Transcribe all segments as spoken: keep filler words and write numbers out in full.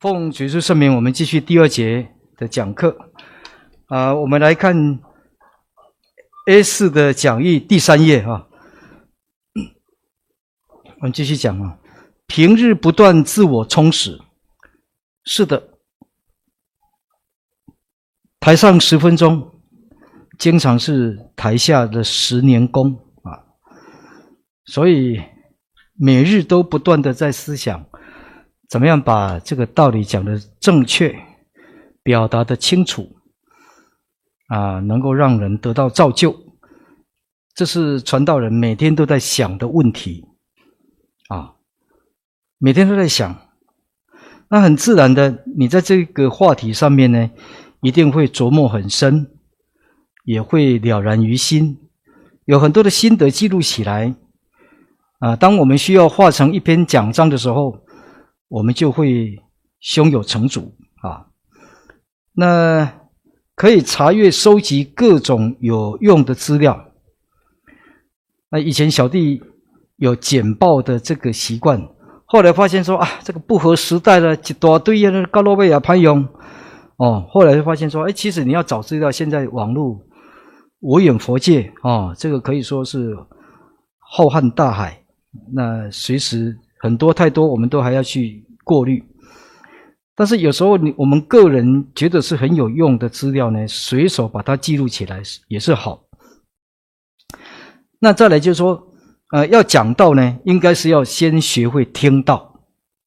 奉主耶稣圣名，我们继续第二节的讲课。啊、呃，我们来看 A 四 的讲义第三页啊。我们继续讲啊，平日不断自我充实，是的，台上十分钟，经常是台下的十年功啊。所以每日都不断的在思想，怎么样把这个道理讲得正确，表达得清楚啊，能够让人得到造就，这是传道人每天都在想的问题啊，每天都在想。那很自然的，你在这个话题上面呢，一定会琢磨很深，也会了然于心，有很多的心得记录起来啊。当我们需要化成一篇讲章的时候，我们就会胸有成竹啊。那可以查阅收集各种有用的资料。那以前小弟有简报的这个习惯，后来发现说啊，这个不合时代了，一大堆啊，高罗贝亚潘用哦。后来就发现说，哎，其实你要找资料，现在网络无远佛界哦，这个可以说是浩瀚大海，那随时很多太多，我们都还要去过滤。但是有时候你我们个人觉得是很有用的资料呢，随手把它记录起来也是好。那再来就是说，呃，要讲道呢，应该是要先学会听道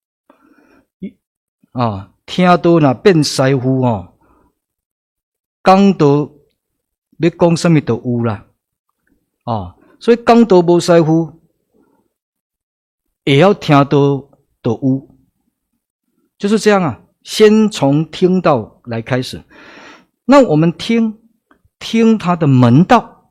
啊，听道那变师傅哦，讲道要讲什么都有啦啊，所以讲道无师傅，也要听道都有，就是这样啊。先从听道来开始，那我们听听他的门道，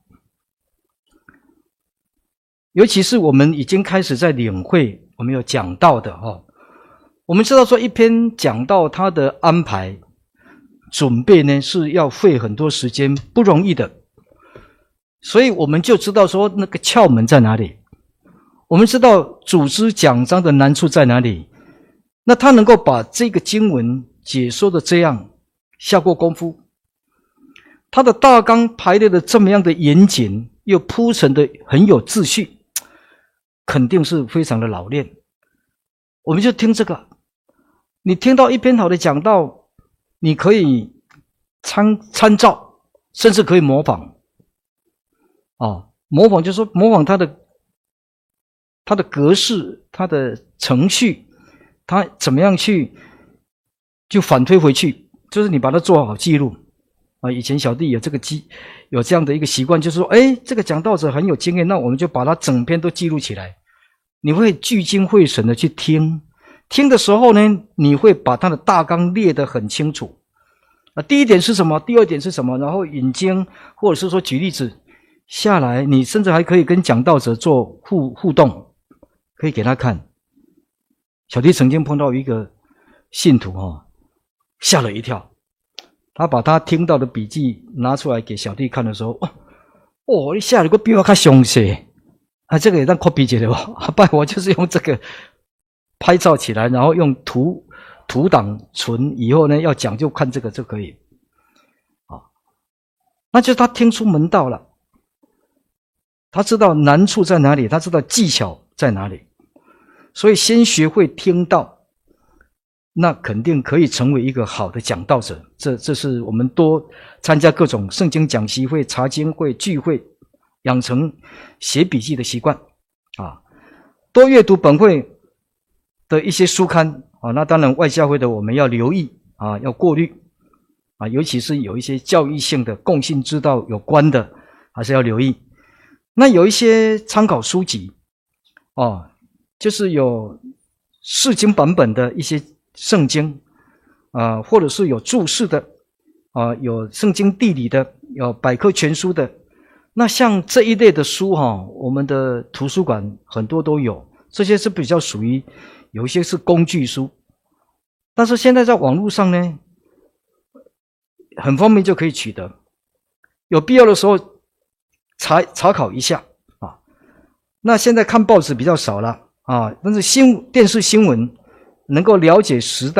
尤其是我们已经开始在领会，我们有讲道的哦。我们知道说一篇讲道，它的安排准备呢是要费很多时间，不容易的，所以我们就知道说那个窍门在哪里。我们知道组织讲章的难处在哪里，那他能够把这个经文解说的这样下过功夫，他的大纲排列的这么样的严谨，又铺陈的很有秩序，肯定是非常的老练。我们就听这个，你听到一篇好的讲道，你可以参参照，甚至可以模仿哦，模仿就是说模仿他的它的格式，它的程序，它怎么样去就反推回去，就是你把它做好记录啊。以前小弟有这个记有这样的一个习惯，就是说，哎，这个讲道者很有经验，那我们就把它整篇都记录起来。你会聚精会神的去听，听的时候呢，你会把它的大纲列得很清楚啊。第一点是什么？第二点是什么？然后引经，或者是说举例子下来，你甚至还可以跟讲道者做互互动。可以给他看。小弟曾经碰到一个信徒哦，吓了一跳。他把他听到的笔记拿出来给小弟看的时候，哦，哦，你吓了个比我较详细啊！这个也当 copy 起来吧？啊，不，我就是用这个拍照起来，然后用图图档存，以后呢要讲就看这个就可以。啊，那就是他听出门道了，他知道难处在哪里，他知道技巧在哪里。所以先学会听道，那肯定可以成为一个好的讲道者。这这是我们多参加各种圣经讲习会、查经会、聚会，养成写笔记的习惯啊。多阅读本会的一些书刊啊，那当然外教会的我们要留意啊，要过滤啊，尤其是有一些教育性的、共信之道有关的，还是要留意。那有一些参考书籍哦。就是有释经版本的一些圣经啊、呃，或者是有注释的啊、呃，有圣经地理的，有百科全书的。那像这一类的书哈、哦，我们的图书馆很多都有，这些是比较属于有一些是工具书，但是现在在网络上呢，很方便就可以取得，有必要的时候查查考一下啊。那现在看报纸比较少了。啊，但是新电视新闻能够了解时代的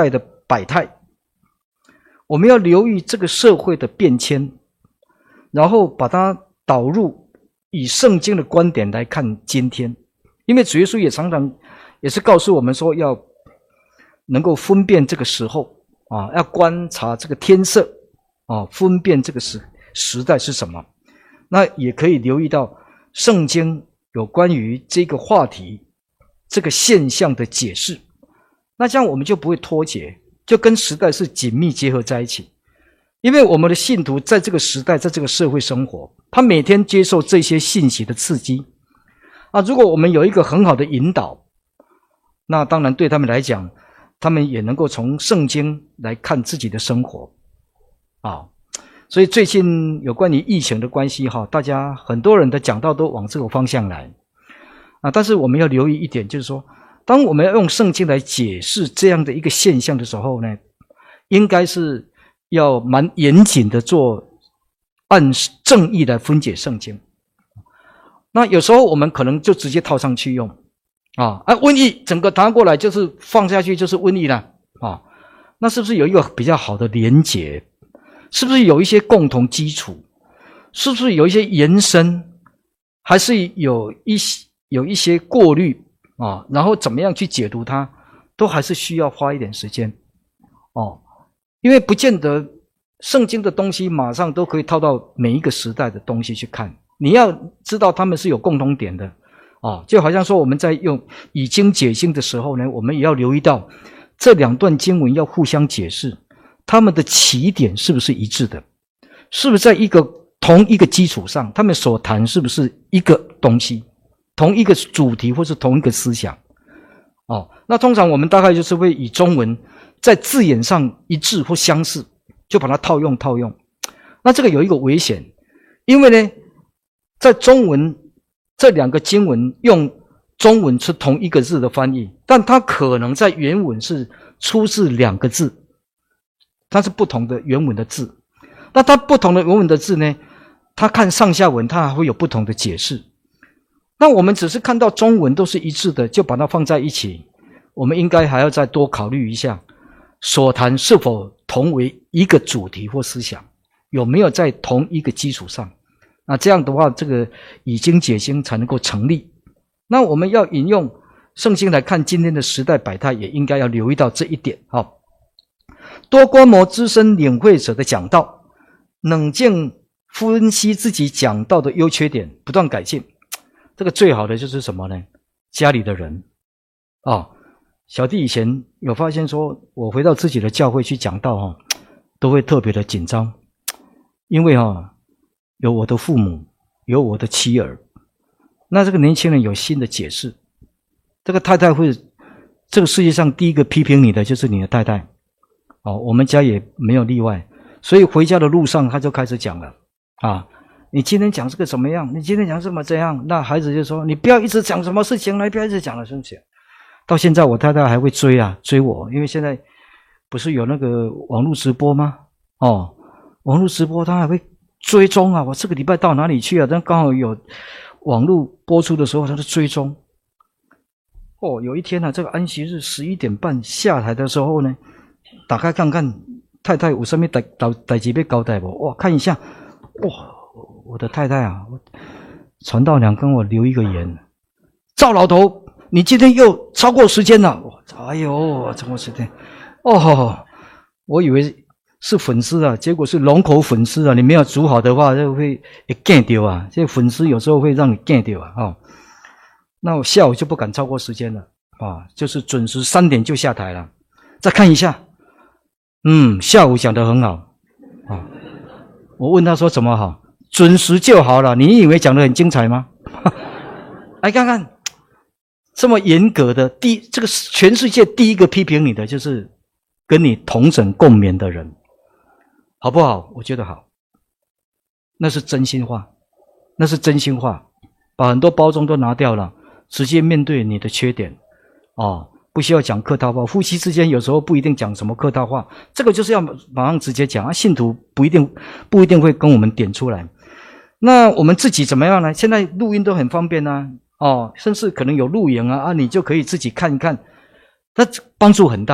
百态，我们要留意这个社会的变迁，然后把它导入以圣经的观点来看今天。因为主耶稣也常常也是告诉我们说，要能够分辨这个时候啊，要观察这个天色啊，分辨这个时时代是什么。那也可以留意到圣经有关于这个话题这个现象的解释，那这样我们就不会脱节，就跟时代是紧密结合在一起。因为我们的信徒在这个时代，在这个社会生活，他每天接受这些信息的刺激啊，如果我们有一个很好的引导，那当然对他们来讲，他们也能够从圣经来看自己的生活啊。所以最近有关于疫情的关系哈，大家很多人的讲道都往这个方向来啊。但是我们要留意一点，就是说，当我们要用圣经来解释这样的一个现象的时候呢，应该是要蛮严谨的做，按正义来分解圣经。那有时候我们可能就直接套上去用啊，啊，瘟疫整个拿过来就是放下去就是瘟疫了啊，那是不是有一个比较好的连结？是不是有一些共同基础？是不是有一些延伸？还是有一些有一些过滤啊？然后怎么样去解读它，都还是需要花一点时间哦。因为不见得圣经的东西马上都可以套到每一个时代的东西去看，你要知道他们是有共同点的哦。就好像说我们在用以经解经的时候呢，我们也要留意到这两段经文要互相解释。他们的起点是不是一致的？是不是在一个同一个基础上？他们所谈是不是一个东西，同一个主题或是同一个思想？哦，那通常我们大概就是会以中文在字眼上一致或相似，就把它套用套用。那这个有一个危险，因为呢，在中文这两个经文用中文是同一个字的翻译，但它可能在原文是出自两个字。它是不同的原文的字，那它不同的原文的字呢，它看上下文它还会有不同的解释。那我们只是看到中文都是一致的，就把它放在一起，我们应该还要再多考虑一下，所谈是否同为一个主题或思想，有没有在同一个基础上。那这样的话，这个以经解经才能够成立。那我们要引用圣经来看今天的时代百态，也应该要留意到这一点。好，多观摩资深领会者的讲道，冷静分析自己讲道的优缺点，不断改进。这个最好的就是什么呢？家里的人哦，小弟以前有发现说，我回到自己的教会去讲道哦，都会特别的紧张，因为哦，有我的父母，有我的妻儿，那这个年轻人有新的解释，这个太太会，这个世界上第一个批评你的就是你的太太。哦，我们家也没有例外，所以回家的路上他就开始讲了啊，你今天讲这个怎么样？你今天讲什么怎样？那孩子就说，你不要一直讲什么事情了，不要一直讲了，是不是？到现在我太太还会追啊，追我，因为现在不是有那个网络直播吗？哦，网络直播他还会追踪啊，我这个礼拜到哪里去啊？但刚好有网络播出的时候，他就追踪。哦，有一天啊，这个安息日十一点半下台的时候呢，打开看看太太有什么代代代志要交代不？哇，看一下，哇，我的太太啊，传道娘跟我留一个言，赵老头，你今天又超过时间了。哎呦，超过时间，哦，我以为是粉丝啊，结果是龙口粉丝啊！你没有煮好的话，就会干掉啊。这粉丝有时候会让你干掉啊。哦，那我下午就不敢超过时间了啊，就是准时三点就下台了。再看一下。嗯，下午讲得很好啊。我问他说怎么好？准时就好了。你以为讲得很精彩吗？来看看，这么严格的第这个全世界第一个批评你的就是跟你同枕共眠的人，好不好？我觉得好。那是真心话，那是真心话，把很多包装都拿掉了，直接面对你的缺点哦。不需要讲客套话，夫妻之间有时候不一定讲什么客套话，这个就是要马上直接讲啊。信徒不一定不一定会跟我们点出来。那我们自己怎么样呢？现在录音都很方便啊，哦，甚至可能有录影啊，啊，你就可以自己看一看，那帮助很大。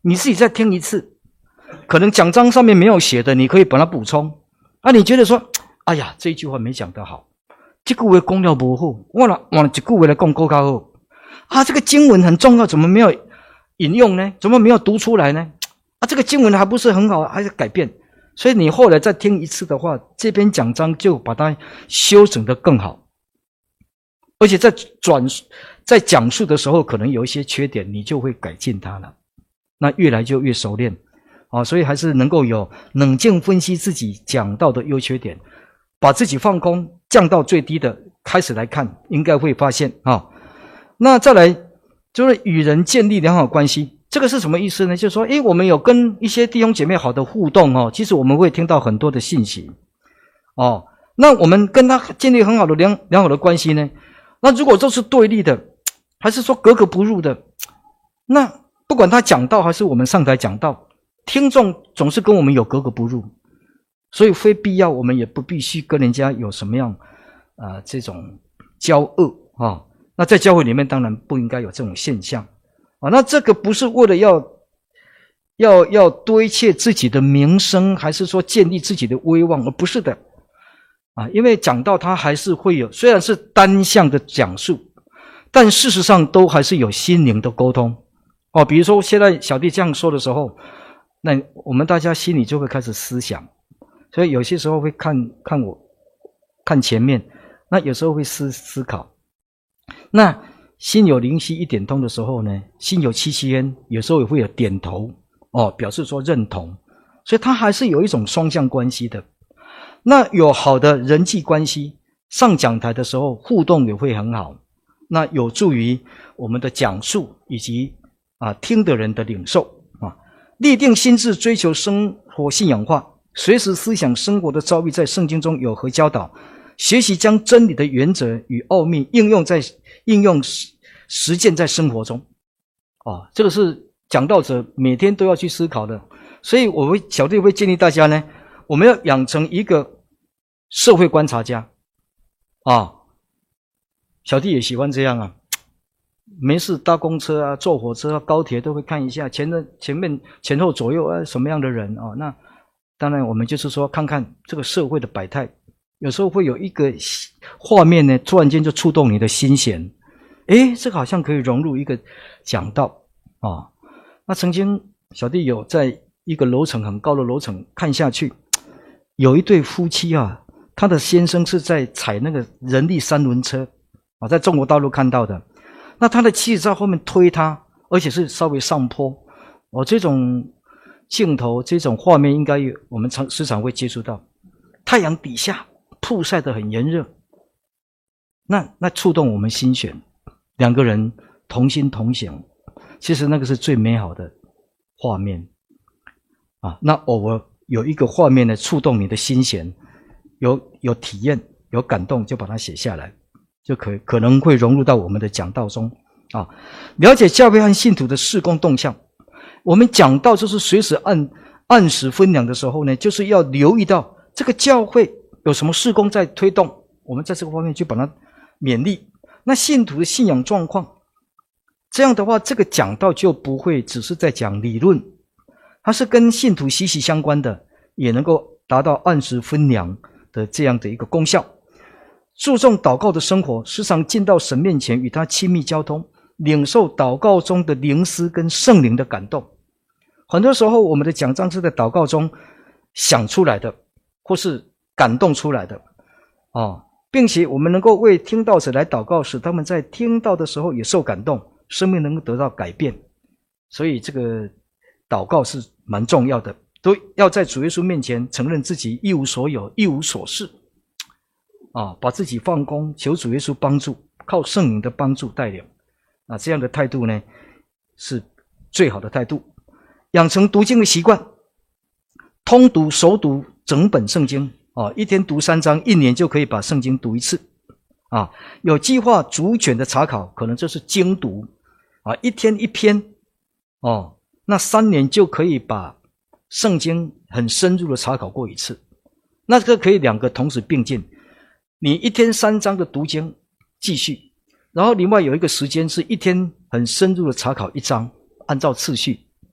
你自己再听一次，可能讲章上面没有写的，你可以把它补充。啊，你觉得说，哎呀，这一句话没讲得好，这句话讲了不好，忘了忘了这句话来讲更加好。啊，这个经文很重要，怎么没有引用呢？怎么没有读出来呢？啊，这个经文还不是很好，还是改变。所以你后来再听一次的话，这篇讲章就把它修整得更好。而且在转在讲述的时候，可能有一些缺点，你就会改进它了。那越来就越熟练啊，所以还是能够有冷静分析自己讲到的优缺点，把自己放空降到最低的开始来看，应该会发现啊。那再来就是与人建立良好关系，这个是什么意思呢？就是说，诶，我们有跟一些弟兄姐妹好的互动哦，其实我们会听到很多的信息哦。那我们跟他建立很好的良良好的关系呢？那如果都是对立的，还是说格格不入的，那不管他讲道还是我们上台讲道，听众总是跟我们有格格不入，所以非必要我们也不必须跟人家有什么样啊、呃、这种交恶啊、哦。那在教会里面当然不应该有这种现象啊、哦。那这个不是为了要要要堆砌自己的名声，还是说建立自己的威望，而不是的。啊，因为讲道它还是会有，虽然是单向的讲述，但事实上都还是有心灵的沟通哦。比如说现在小弟这样说的时候，那我们大家心里就会开始思想，所以有些时候会看看我看前面，那有时候会思思考。那心有灵犀一点通的时候呢，心有戚戚焉，有时候也会有点头哦，表示说认同，所以它还是有一种双向关系的。那有好的人际关系，上讲台的时候互动也会很好，那有助于我们的讲述以及啊听的人的领受啊。立定心志，追求生活信仰化，随时思想生活的遭遇在圣经中有何教导，学习将真理的原则与奥秘应用在应用实践在生活中啊，这个是讲道者每天都要去思考的。所以我会小弟会建议大家呢，我们要养成一个社会观察家啊，小弟也喜欢这样啊，没事搭公车啊、坐火车啊、高铁都会看一下前的前面前后左右啊什么样的人啊。那当然我们就是说看看这个社会的百态，有时候会有一个画面呢，突然间就触动你的心弦，诶，这个好像可以融入一个讲道啊。那曾经小弟有在一个楼层很高的楼层看下去，有一对夫妻啊，他的先生是在踩那个人力三轮车啊，在中国大陆看到的。那他的妻子在后面推他，而且是稍微上坡。哦，这种镜头、这种画面，应该我们常时常会接触到。太阳底下曝晒得很炎热，那那触动我们心弦。两个人同心同行，其实那个是最美好的画面啊。那偶尔有一个画面呢，触动你的心弦，有有体验、有感动，就把它写下来，就可可能会融入到我们的讲道中啊。了解教会和信徒的事工动向，我们讲道就是随时按按时分粮的时候呢，就是要留意到这个教会有什么事工在推动，我们在这个方面去把它勉励。那信徒的信仰状况，这样的话，这个讲道就不会只是在讲理论，它是跟信徒息息相关的，也能够达到按时分粮的这样的一个功效。注重祷告的生活，时常进到神面前与他亲密交通，领受祷告中的灵思跟圣灵的感动。很多时候我们的讲章是在祷告中想出来的，或是感动出来的哦，并且我们能够为听道者来祷告，使他们在听到的时候也受感动，生命能够得到改变。所以这个祷告是蛮重要的，都要在主耶稣面前承认自己一无所有、一无所事啊，把自己放空，求主耶稣帮助，靠圣灵的帮助带领啊，这样的态度呢是最好的态度。养成读经的习惯，通读熟读整本圣经啊，一天读三章，一年就可以把圣经读一次啊。有计划逐卷的查考，可能就是精读啊，一天一篇哦，那三年就可以把圣经很深入的查考过一次。那这个可以两个同时并进，你一天三章的读经继续，然后另外有一个时间是一天很深入的查考一章，按照次序。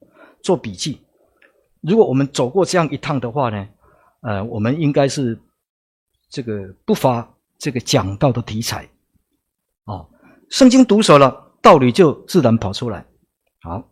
做笔记。如果我们走过这样一趟的话呢，呃，我们应该是这个不乏这个讲道的题材。哦，圣经读熟了，道理就自然跑出来。好，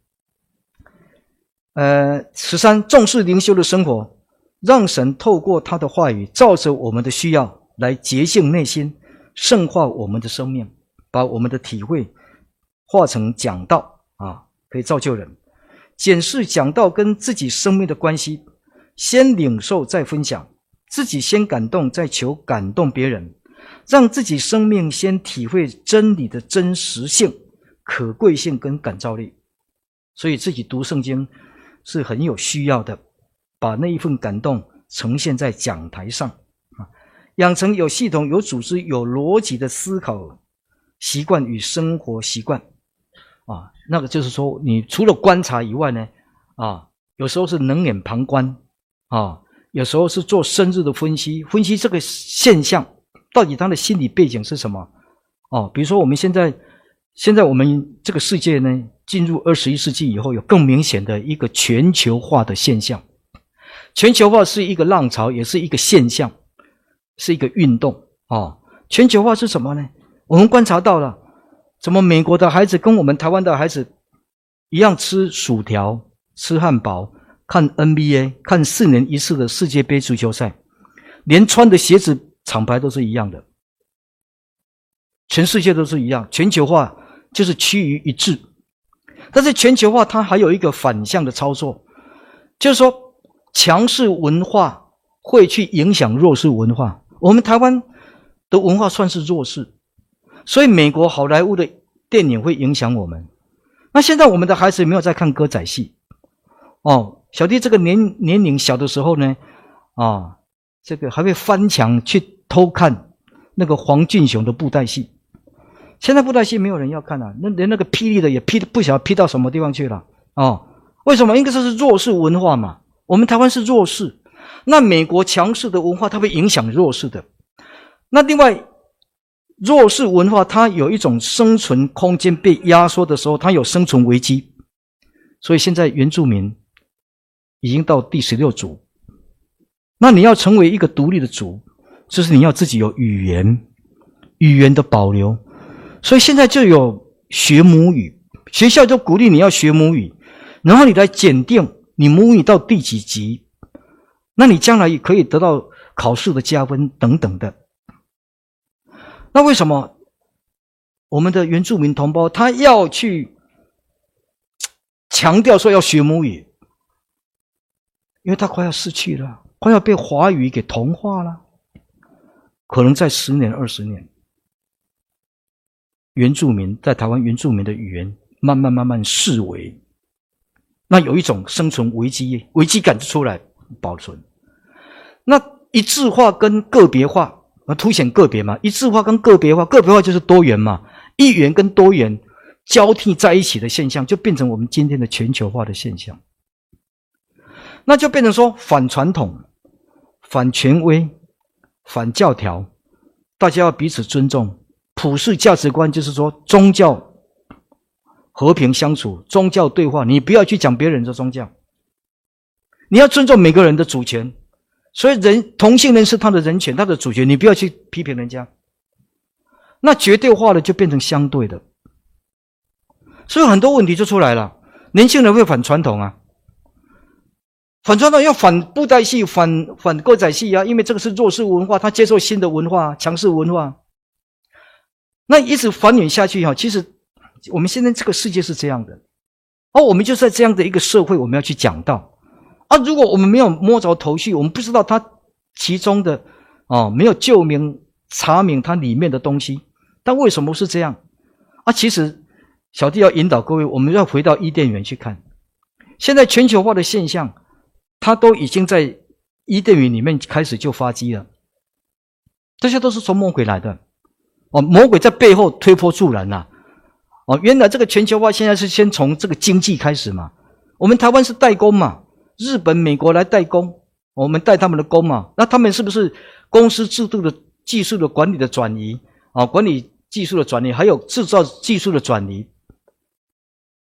呃，十三，重视灵修的生活，让神透过他的话语，照着我们的需要来洁净内心，圣化我们的生命，把我们的体会化成讲道啊，可以造就人。检视讲道跟自己生命的关系，先领受再分享，自己先感动再求感动别人，让自己生命先体会真理的真实性、可贵性跟感召力。所以自己读圣经是很有需要的，把那一份感动呈现在讲台上，养成有系统、有组织、有逻辑的思考习惯与生活习惯啊。那个就是说，你除了观察以外呢，啊，有时候是冷眼旁观啊，有时候是做深入的分析，分析这个现象到底它的心理背景是什么哦。比如说我们现在现在我们这个世界呢，进入二十一世纪以后，有更明显的一个全球化的现象。全球化是一个浪潮，也是一个现象，是一个运动哦。全球化是什么呢？我们观察到了，怎么美国的孩子跟我们台湾的孩子一样吃薯条、吃汉堡、看 N B A、看四年一次的世界杯足球赛，连穿的鞋子厂牌都是一样的，全世界都是一样。全球化就是趋于一致。但是全球化它还有一个反向的操作，就是说强势文化会去影响弱势文化。我们台湾的文化算是弱势，所以美国好莱坞的电影会影响我们。那现在我们的孩子没有在看歌仔戏哦，小弟这个年年龄小的时候呢，啊，这个还会翻墙去偷看那个黄俊雄的布袋戏。现在布袋戏没有人要看了、啊，那连那个霹雳的也霹不晓得霹到什么地方去了哦？为什么？应该这是弱势文化嘛。我们台湾是弱势，那美国强势的文化它会影响弱势的。那另外，弱势文化它有一种生存空间被压缩的时候，它有生存危机。所以现在原住民已经到第十六族，那你要成为一个独立的族，就是你要自己有语言，语言的保留。所以现在就有学母语，学校就鼓励你要学母语，然后你来检定你母语到第几级，那你将来也可以得到考试的加分等等的。那为什么我们的原住民同胞他要去强调说要学母语？因为他快要失去了，快要被华语给同化了，可能在十年二十年，原住民在台湾原住民的语言慢慢慢慢式微，那有一种生存危机危机感就出来保存。那一致化跟个别化，凸显个别嘛，一致化跟个别化，个别化就是多元嘛，一元跟多元交替在一起的现象，就变成我们今天的全球化的现象。那就变成说反传统、反权威、反教条，大家要彼此尊重。普世价值观就是说宗教和平相处，宗教对话，你不要去讲别人的宗教，你要尊重每个人的主权。所以人同性恋是他的人权，他的主权，你不要去批评人家。那绝对化的就变成相对的，所以很多问题就出来了。年轻人会反传统啊，反传统要反布袋戏、反反歌仔戏啊，因为这个是弱势文化，他接受新的文化、强势文化。那一直反演下去哈，其实我们现在这个世界是这样的，而我们就在这样的一个社会，我们要去讲道啊。如果我们没有摸着头绪，我们不知道它其中的哦，没有究明查明它里面的东西，但为什么是这样啊？其实小弟要引导各位，我们要回到伊甸园去看，现在全球化的现象，它都已经在伊甸园里面开始就发迹了，这些都是从魔鬼来的。哦，魔鬼在背后推波助澜呐、啊！哦，原来这个全球化现在是先从这个经济开始嘛。我们台湾是代工嘛，日本、美国来代工，我们代他们的工嘛。那他们是不是公司制度的技术的管理的转移啊？管理技术的转移，还有制造技术的转移。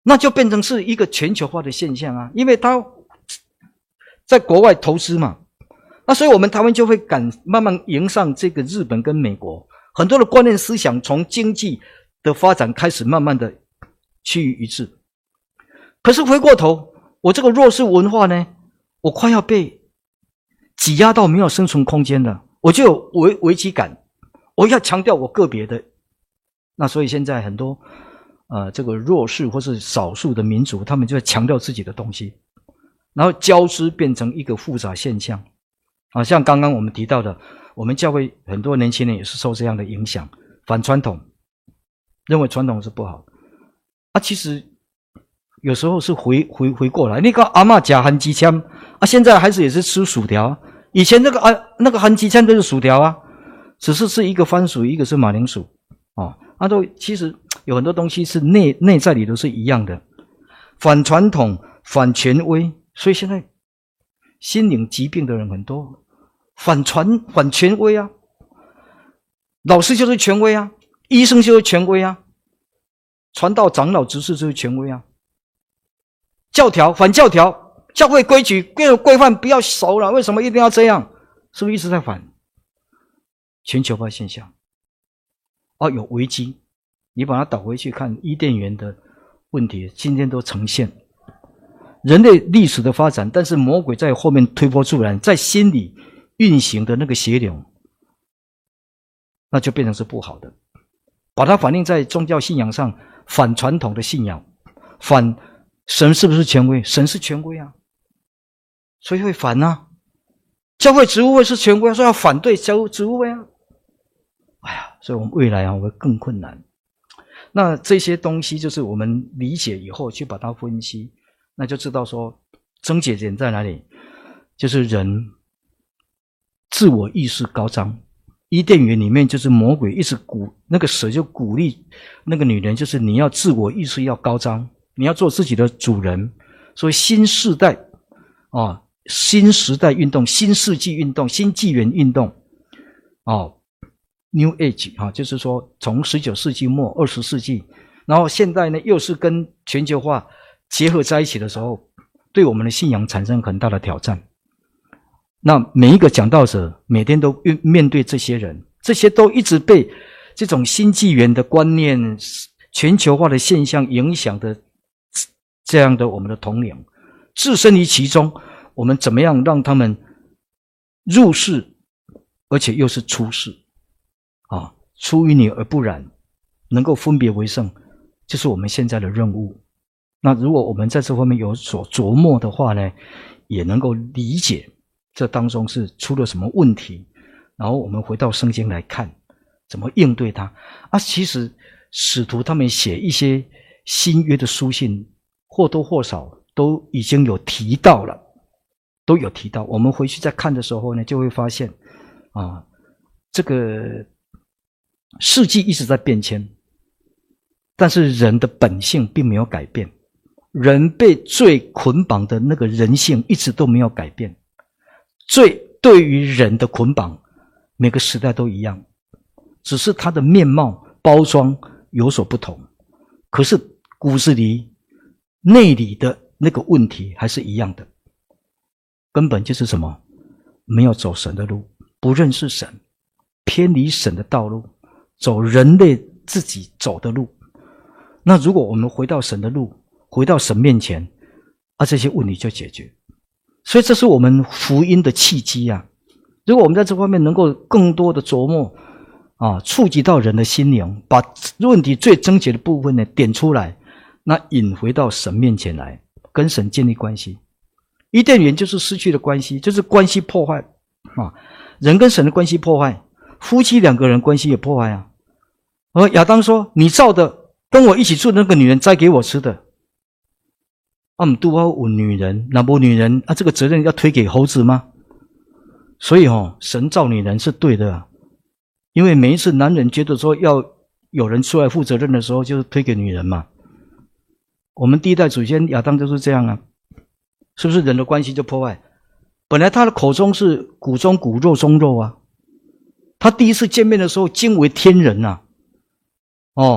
那就变成是一个全球化的现象啊，因为他在国外投资嘛，那所以我们台湾就会赶慢慢迎上这个日本跟美国，很多的观念思想从经济的发展开始慢慢的趋于一致。可是回过头，我这个弱势文化呢，我快要被挤压到没有生存空间了，我就有危危机感，我要强调我个别的。那所以现在很多呃这个弱势或是少数的民族，他们就在强调自己的东西，然后交织变成一个复杂现象。啊，像刚刚我们提到的，我们教会很多年轻人也是受这样的影响，反传统，认为传统是不好。啊，其实有时候是回回回过来，那个阿嬷夹韩鸡枪啊，现在孩子也是吃薯条，以前那个啊那个韩鸡枪都是薯条啊，只是是一个番薯，一个是马铃薯啊，啊都其实有很多东西是内内在里都是一样的，反传统，反权威，所以现在心灵疾病的人很多。反传反权威啊，老师就是权威啊，医生就是权威啊，传道长老执事就是权威啊，教条反教条，教会规矩规范不要守了，为什么一定要这样？是不是一直在反？全球化现象哦，有危机，你把它倒回去看伊甸园的问题，今天都呈现人类历史的发展，但是魔鬼在后面推波助澜，在心里运行的那个邪灵，那就变成是不好的。把它反映在宗教信仰上，反传统的信仰，反神是不是权威？神是权威啊，所以会反啊。教会职务会是权威，所以要反对教会职务会啊。哎呀，所以我们未来啊会更困难。那这些东西就是我们理解以后去把它分析，那就知道说症结点在哪里，就是人自我意识高涨。伊甸园里面就是魔鬼一直鼓那个蛇就鼓励那个女人，就是你要自我意识要高涨，你要做自己的主人。所以新世代啊，新时代运动、新世纪运动、新纪元运动哦 New Age 啊，就是说从十九世纪末二十世纪，然后现在呢又是跟全球化结合在一起的时候，对我们的信仰产生很大的挑战。那每一个讲道者每天都面对这些人，这些都一直被这种新纪元的观念、全球化的现象影响的这样的我们的同龄，置身于其中，我们怎么样让他们入世，而且又是出世啊，出淤泥而不染，能够分别为圣，就是我们现在的任务。那如果我们在这方面有所琢磨的话呢，也能够理解这当中是出了什么问题，然后我们回到圣经来看怎么应对它啊。其实使徒他们写一些新约的书信，或多或少都已经有提到了，都有提到。我们回去再看的时候呢，就会发现啊，这个世纪一直在变迁，但是人的本性并没有改变，人被罪捆绑的那个人性一直都没有改变。罪对于人的捆绑，每个时代都一样，只是它的面貌包装有所不同，可是骨子里内里的那个问题还是一样的，根本就是什么？没有走神的路，不认识神，偏离神的道路，走人类自己走的路。那如果我们回到神的路，回到神面前啊，这些问题就解决。所以这是我们福音的契机啊！如果我们在这方面能够更多的琢磨啊，触及到人的心灵，把问题最症结的部分呢点出来，那引回到神面前来，跟神建立关系。伊甸园就是失去了关系，就是关系破坏啊，人跟神的关系破坏，夫妻两个人关系也破坏啊。而亚当说：“你造的跟我一起住的那个女人摘给我吃的。”啊，唔都要有女人，那没女人啊，这个责任要推给猴子吗？所以哦，神造女人是对的，因为每一次男人觉得说要有人出来负责任的时候，就是推给女人嘛。我们第一代祖先亚当就是这样啊，是不是人的关系就破坏？本来他的口中是骨中骨肉中肉啊，他第一次见面的时候惊为天人呐、啊，哦，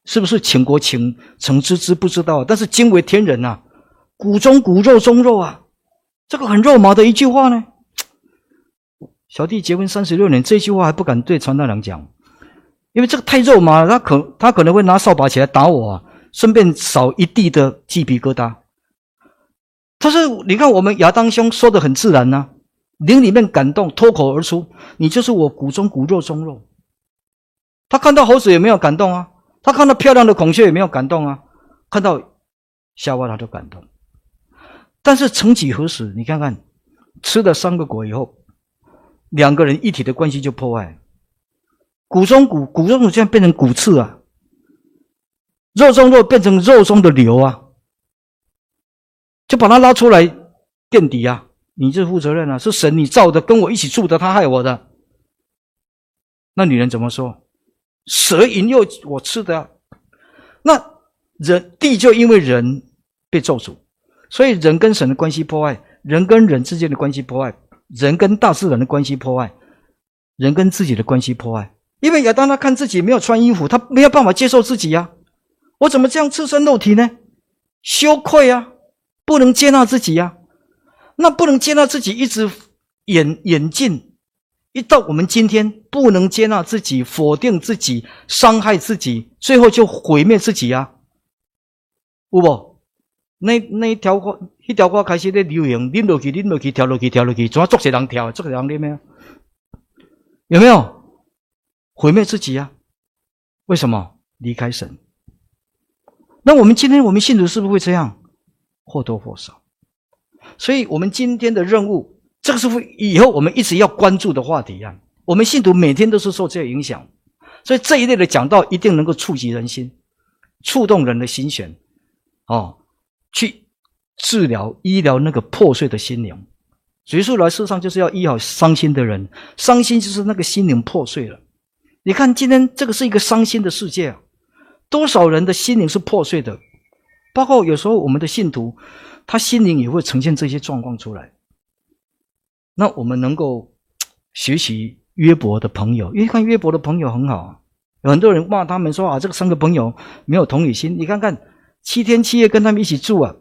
是不是倾国倾城之之不知道，但是惊为天人啊，骨中骨肉中肉啊，这个很肉麻的一句话呢。小弟结婚三十六年，这句话还不敢对传道人讲，因为这个太肉麻了，他可他可能会拿扫把起来打我啊，顺便扫一地的鸡皮疙瘩。但是你看我们亚当兄说的很自然啊，灵里面感动，脱口而出，你就是我骨中骨肉中肉。他看到猴子也没有感动啊，他看到漂亮的孔雀也没有感动啊，看到夏娃他就感动。但是曾几何时，你看看吃了三个果以后，两个人一体的关系就破坏，骨中骨，骨中骨现在变成骨刺啊，肉中肉变成肉中的瘤啊，就把他拉出来垫底啊，你就负责任啊，是神你造的，跟我一起住的，他害我的。那女人怎么说？蛇引诱我吃的啊。那人地就因为人被咒诅，所以人跟神的关系破坏，人跟人之间的关系破坏，人跟大自然的关系破坏，人跟自己的关系破坏。因为亚当他看自己没有穿衣服，他没有办法接受自己啊，我怎么这样赤身露体呢？羞愧啊，不能接纳自己啊。那不能接纳自己，一直演演进，一到我们今天不能接纳自己，否定自己，伤害自己，最后就毁灭自己啊，有无？那那一条歌，一条歌开始在流行，拎落去，拎落去，跳落去，跳落去，怎么做些人跳，做些人拎没有？有没有？毁灭自己啊？为什么？离开神。那我们今天我们信徒是不是会这样？或多或少。所以我们今天的任务，这个是以后我们一直要关注的话题啊。我们信徒每天都是受这个影响，所以这一类的讲道一定能够触及人心，触动人的心弦，哦，去治疗、医疗那个破碎的心灵。主耶稣来世上就是要医好伤心的人，伤心就是那个心灵破碎了。你看今天这个是一个伤心的世界啊，多少人的心灵是破碎的，包括有时候我们的信徒，他心灵也会呈现这些状况出来。那我们能够学习约伯的朋友，因为看约伯的朋友很好啊，有很多人骂他们说啊，这个三个朋友没有同理心。你看看七天七夜跟他们一起住啊，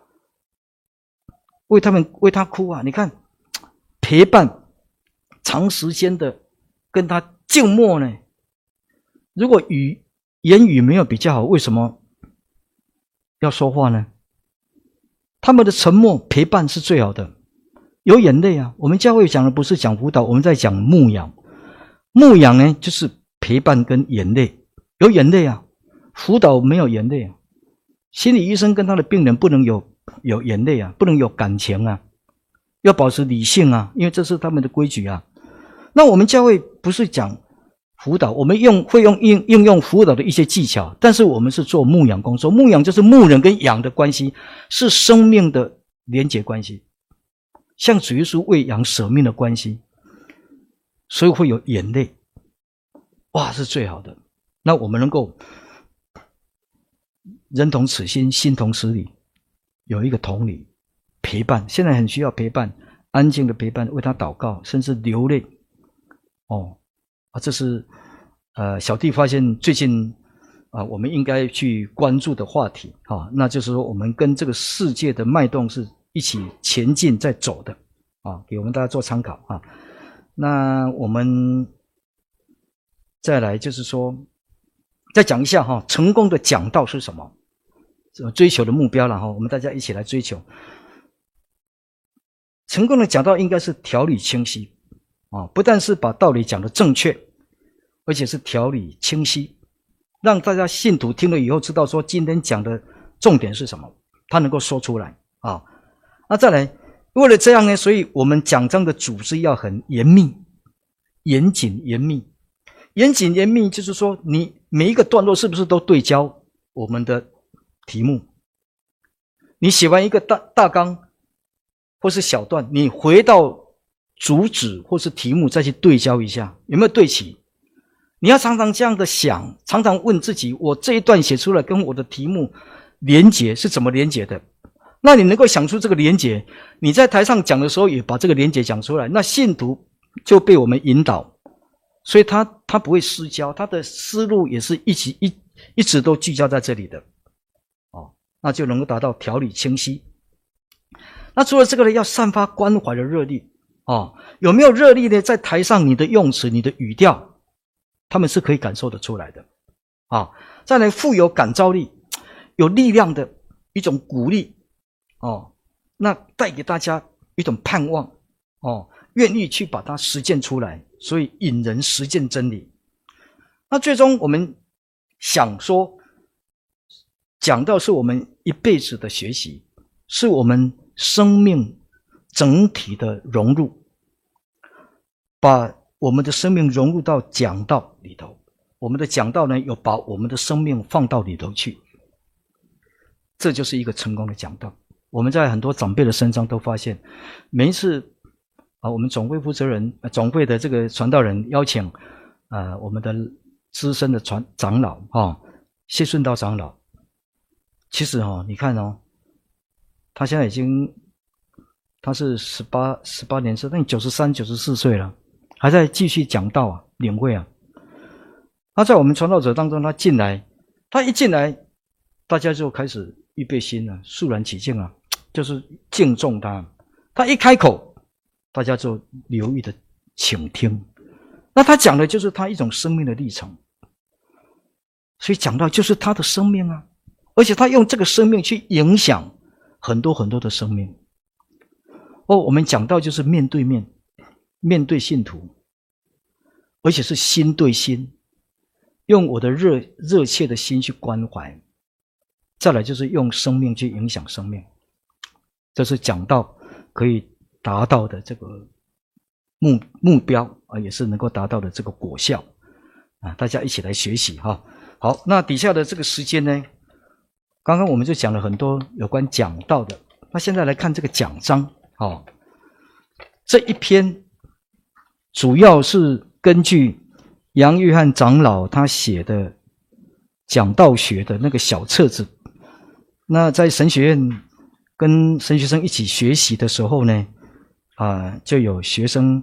为他们为他哭啊，你看陪伴长时间的跟他静默呢。如果语言语没有比较好，为什么要说话呢？他们的沉默陪伴是最好的。有眼泪啊，我们教会讲的不是讲辅导，我们在讲牧养。牧养呢就是陪伴跟眼泪，有眼泪啊，辅导没有眼泪啊。心理医生跟他的病人不能有有眼泪啊，不能有感情啊，要保持理性啊，因为这是他们的规矩啊。那我们教会不是讲辅导，我们用会用应应用辅导的一些技巧，但是我们是做牧养工作。牧养就是牧人跟羊的关系，是生命的连结关系，像主耶稣为羊舍命的关系，所以会有眼泪，哇，是最好的。那我们能够人同此心，心同此理，有一个同理陪伴，现在很需要陪伴，安静的陪伴，为他祷告，甚至流泪。哦，啊，这是呃小弟发现最近啊、呃，我们应该去关注的话题啊，那就是说我们跟这个世界的脉动是一起前进在走的啊，给我们大家做参考啊。那我们再来就是说，再讲一下哈，成功的讲道是什么？追求的目标了哈，我们大家一起来追求。成功的讲道应该是条理清晰啊，不但是把道理讲得正确，而且是条理清晰，让大家信徒听了以后知道说今天讲的重点是什么，他能够说出来啊。那再来，为了这样呢，所以我们讲章的组织要很严密、严谨、严密。严谨严密就是说，你每一个段落是不是都对焦我们的题目？你写完一个大大纲或是小段，你回到主旨或是题目再去对焦一下，有没有对齐？你要常常这样的想，常常问自己，我这一段写出来跟我的题目连结是怎么连结的？那你能够想出这个连结，你在台上讲的时候也把这个连结讲出来，那信徒就被我们引导，所以他他不会失焦，他的思路也是一起一一直都聚焦在这里的，哦，那就能够达到条理清晰。那除了这个呢，要散发关怀的热力，哦，有没有热力呢？在台上你的用词、你的语调，他们是可以感受得出来的，啊、哦，再来富有感召力、有力量的一种鼓励，哦，那带给大家一种盼望，哦，愿意去把它实践出来，所以引人实践真理。那最终我们想说，讲到是我们一辈子的学习，是我们生命整体的融入，把我们的生命融入到讲道里头。我们的讲道呢，有把我们的生命放到里头去，这就是一个成功的讲道。我们在很多长辈的身上都发现，每一次啊，我们总会负责人、总会的这个传道人邀请啊，我们的资深的传长老啊，谢顺道长老，其实哦，你看哦，他现在已经他是十八十八年生，那九十三、九十四岁了，还在继续讲道啊，领会啊。他在我们传道者当中，他进来，他一进来，大家就开始预备心了，肃然起敬啊，就是敬重他。他一开口，大家就留意的倾听。那他讲的就是他一种生命的历程，所以讲到就是他的生命啊，而且他用这个生命去影响很多很多的生命。哦，我们讲到就是面对面，面对信徒，而且是心对心。用我的热热切的心去关怀，再来就是用生命去影响生命，这是讲道可以达到的这个目目标啊，也是能够达到的这个果效啊！大家一起来学习哈。好，那底下的这个时间呢，刚刚我们就讲了很多有关讲道的，那现在来看这个讲章哦，这一篇主要是根据杨约翰长老他写的讲道学的那个小册子，那在神学院跟神学生一起学习的时候呢，啊、呃，就有学生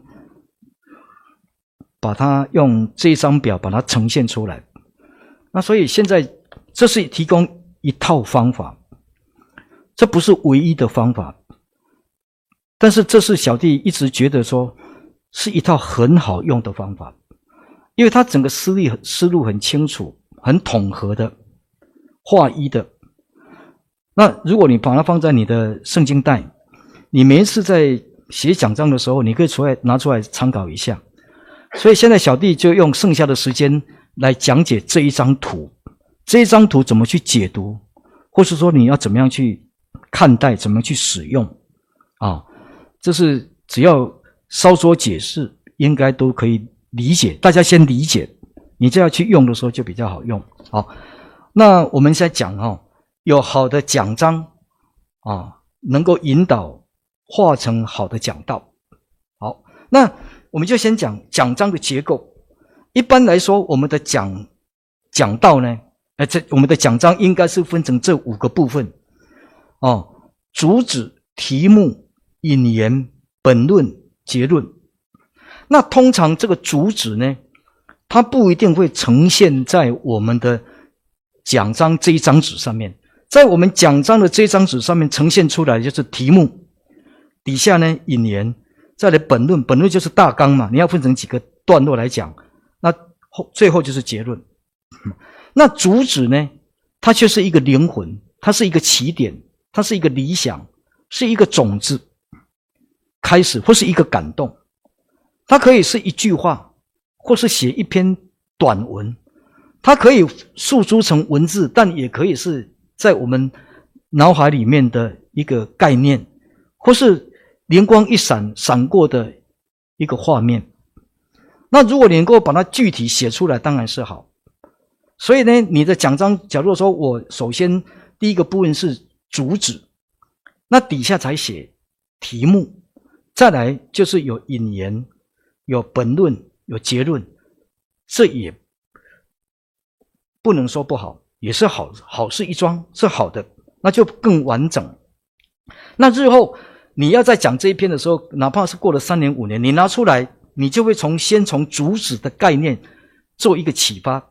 把它用这张表把它呈现出来。那所以现在这是提供一套方法，这不是唯一的方法，但是这是小弟一直觉得说是一套很好用的方法。因为他整个思路思路很清楚，很统合的，划一的。那如果你把它放在你的圣经袋，你每一次在写讲章的时候，你可以出来拿出来参考一下。所以现在小弟就用剩下的时间来讲解这一张图，这一张图怎么去解读，或是说你要怎么样去看待，怎么去使用啊？这是只要稍作解释，应该都可以理解，大家先理解，你这样去用的时候就比较好用。好，那我们现在讲哦，有好的讲章啊，能够引导化成好的讲道。好，那我们就先讲讲章的结构。一般来说，我们的讲讲道呢，呃，这我们的讲章应该是分成这五个部分哦：主旨、题目、引言、本论、结论。那通常这个主旨呢，它不一定会呈现在我们的讲章这一张纸上面，在我们讲章的这一张纸上面呈现出来的就是题目，底下呢引言，再来本论，本论就是大纲嘛，你要分成几个段落来讲，那后最后就是结论。那主旨呢，它却是一个灵魂，它是一个起点，它是一个理想，是一个种子开始，或是一个感动。它可以是一句话，或是写一篇短文，它可以诉诸成文字，但也可以是在我们脑海里面的一个概念，或是灵光一闪闪过的一个画面。那如果你能够把它具体写出来，当然是好。所以呢，你的讲章假如说我首先第一个部分是主旨，那底下才写题目，再来就是有引言，有本论，有结论，这也不能说不好，也是好，好事一桩，是好的，那就更完整。那日后你要在讲这一篇的时候，哪怕是过了三年五年，你拿出来，你就会从先从主旨的概念做一个启发，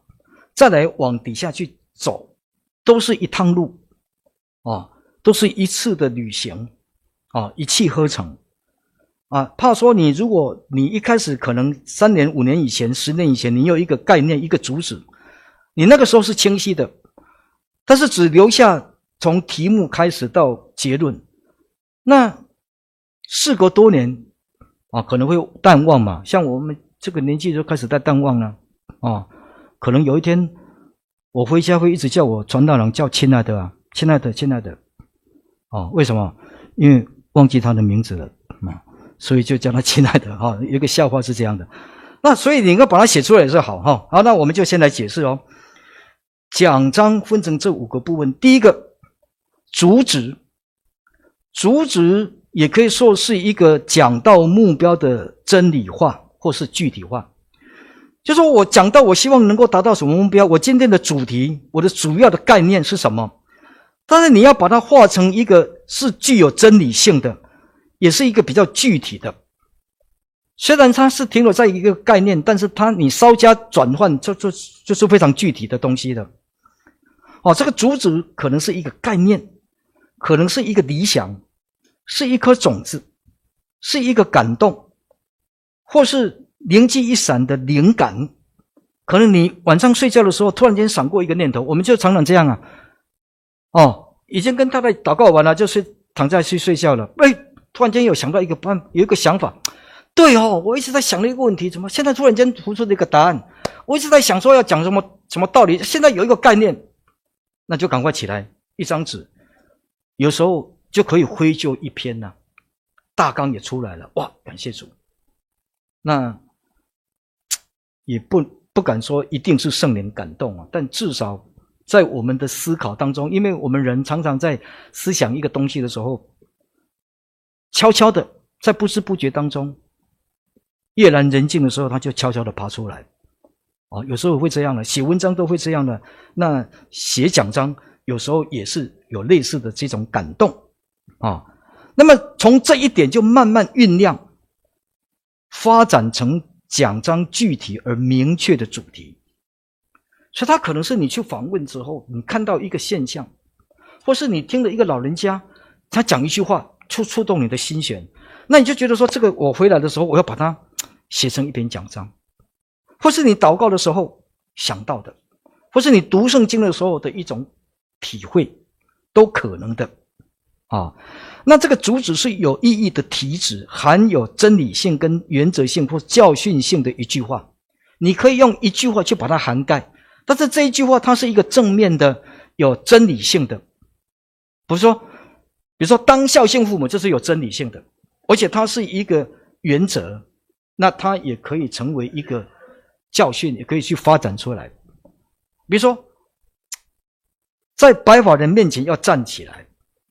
再来往底下去走，都是一趟路啊，都是一次的旅行啊，一气呵成啊。怕说你如果你一开始可能三年、五年以前、十年以前，你有一个概念、一个主旨，你那个时候是清晰的，但是只留下从题目开始到结论，那事隔多年啊，可能会淡忘嘛。像我们这个年纪就开始在淡忘了啊，可能有一天我回家会一直叫我传道人叫亲爱的啊，亲爱的，亲爱的啊，为什么？因为忘记他的名字了啊，所以就叫他亲爱的哈。有一个笑话是这样的，那所以你应该把它写出来也是好哈。好，那我们就先来解释哦。讲章分成这五个部分，第一个主旨，主旨也可以说是一个讲到目标的真理化或是具体化。就说我讲到我希望能够达到什么目标，我今天的主题，我的主要的概念是什么，但是你要把它化成一个是具有真理性的，也是一个比较具体的。虽然它是停留在一个概念，但是它你稍加转换就就就是非常具体的东西的。哦，这个主旨可能是一个概念，可能是一个理想，是一颗种子，是一个感动，或是灵机一闪的灵感。可能你晚上睡觉的时候突然间闪过一个念头，我们就常常这样啊。哦，已经跟太太祷告完了，就睡躺下去睡觉了。哎，突然间有想到一个办，有一个想法。对哦，我一直在想的一个问题，怎么现在突然间突出了一个答案？我一直在想说要讲什么什么道理，现在有一个概念。那就赶快起来，一张纸，有时候就可以挥就一篇了，大纲也出来了，哇，感谢主。那也不不敢说一定是圣灵感动啊，但至少在我们的思考当中，因为我们人常常在思想一个东西的时候，悄悄的在不知不觉当中，夜阑人静的时候，它就悄悄的爬出来。哦，有时候会这样的，写文章都会这样的。那写讲章有时候也是有类似的这种感动啊。那么从这一点就慢慢酝酿，发展成讲章具体而明确的主题。所以它可能是你去访问之后，你看到一个现象，或是你听了一个老人家他讲一句话，触触动你的心弦，那你就觉得说，这个我回来的时候，我要把它写成一篇讲章。或是你祷告的时候想到的，或是你读圣经的时候的一种体会，都可能的啊。那这个主旨是有意义的题旨，含有真理性跟原则性或教训性的一句话，你可以用一句话去把它涵盖，但是这一句话它是一个正面的，有真理性的。不是说比如说当孝敬父母，这是有真理性的，而且它是一个原则，那它也可以成为一个教训，也可以去发展出来。比如说在白发人面前要站起来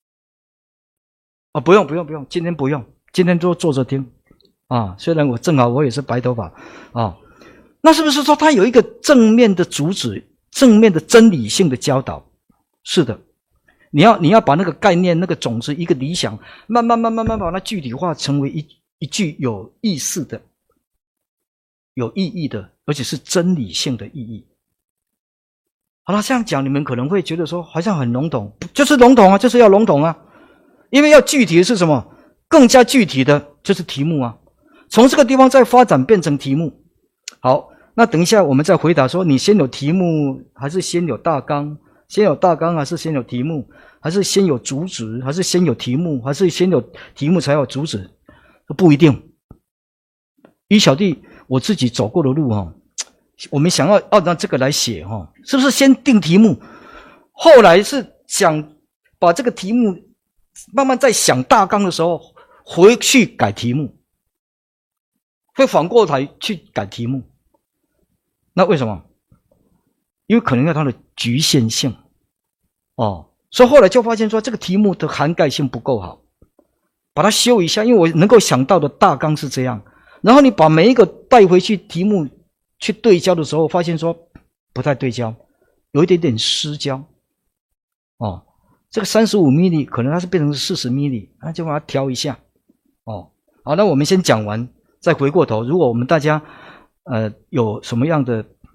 啊，不用不用不用，今天不用，今天都坐着听啊。虽然我正好我也是白头发啊，那是不是说他有一个正面的主旨，正面的真理性的教导？是的，你要你要把那个概念、那个种子、一个理想，慢慢慢慢慢慢把它具体化，成为一一句有意思的、有意义的，而且是真理性的意义。好了，这样讲你们可能会觉得说好像很笼统，就是笼统啊，就是要笼统啊。因为要具体的是什么？更加具体的就是题目啊。从这个地方再发展变成题目。好，那等一下我们再回答说，你先有题目还是先有大纲？先有大纲还是先有题目？还是先有主旨？还是先有题目？还是先有题目才有主旨？不一定。以小弟我自己走过的路哈，我们想要按照这个来写哈，是不是先定题目，后来是想把这个题目慢慢在想大纲的时候回去改题目，会反过来去改题目？那为什么？因为可能有它的局限性哦，所以后来就发现说这个题目的涵盖性不够好，把它修一下。因为我能够想到的大纲是这样，然后你把每一个带回去题目去对焦的时候，发现说不太对焦，有一点点失焦哦。这个三十五毫米可能它是变成四十毫米，那就把它调一下哦。好，那我们先讲完再回过头，如果我们大家呃有什么样的